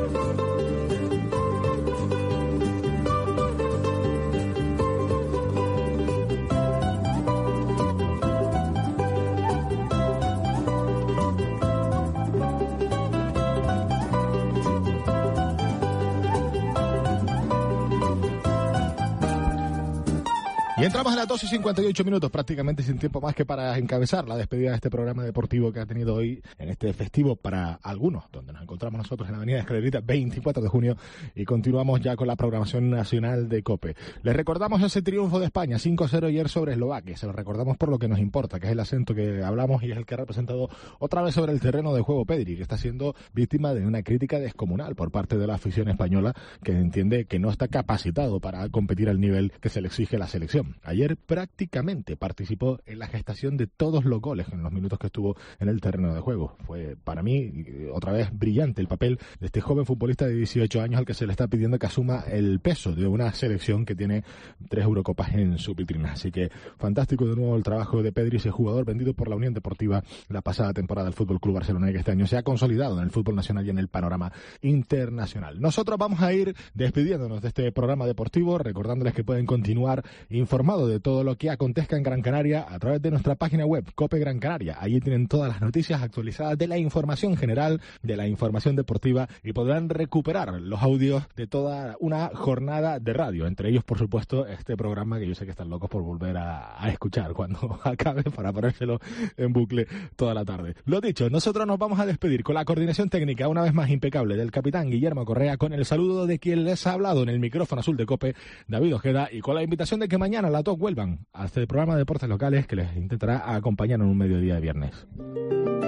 Y entramos a las dos y cincuenta y ocho minutos, prácticamente sin tiempo más que para encabezar la despedida de este programa deportivo que ha tenido hoy en este festivo para algunos, donde nos encontramos nosotros en la avenida Escalerita, veinticuatro de junio, y continuamos ya con la programación nacional de COPE. Les recordamos ese triunfo de España, cinco a cero ayer sobre Eslovaquia. Se lo recordamos por lo que nos importa, que es el acento que hablamos y es el que ha representado otra vez sobre el terreno de juego Pedri, que está siendo víctima de una crítica descomunal por parte de la afición española, que entiende que no está capacitado para competir al nivel que se le exige la selección. Ayer prácticamente participó en la gestación de todos los goles en los minutos que estuvo en el terreno de juego. Fue para mí otra vez brillante el papel de este joven futbolista de dieciocho años al que se le está pidiendo que asuma el peso de una selección que tiene tres Eurocopas en su vitrina. Así que fantástico de nuevo el trabajo de Pedri, ese jugador vendido por la Unión Deportiva la pasada temporada del Fútbol Club Barcelona y que este año se ha consolidado en el fútbol nacional y en el panorama internacional. Nosotros vamos a ir despidiéndonos de este programa deportivo, recordándoles que pueden continuar informando de todo lo que acontezca en Gran Canaria a través de nuestra página web, COPE Gran Canaria. Allí tienen todas las noticias actualizadas de la información general, de la información deportiva, y podrán recuperar los audios de toda una jornada de radio. Entre ellos, por supuesto, este programa que yo sé que están locos por volver a, a escuchar cuando acabe para ponérselo en bucle toda la tarde. Lo dicho, nosotros nos vamos a despedir con la coordinación técnica, una vez más impecable, del capitán Guillermo Correa, con el saludo de quien les ha hablado en el micrófono azul de COPE, David Ojeda, y con la invitación de que mañana las dos vuelvan a este programa de deportes locales que les intentará acompañar en un mediodía de viernes.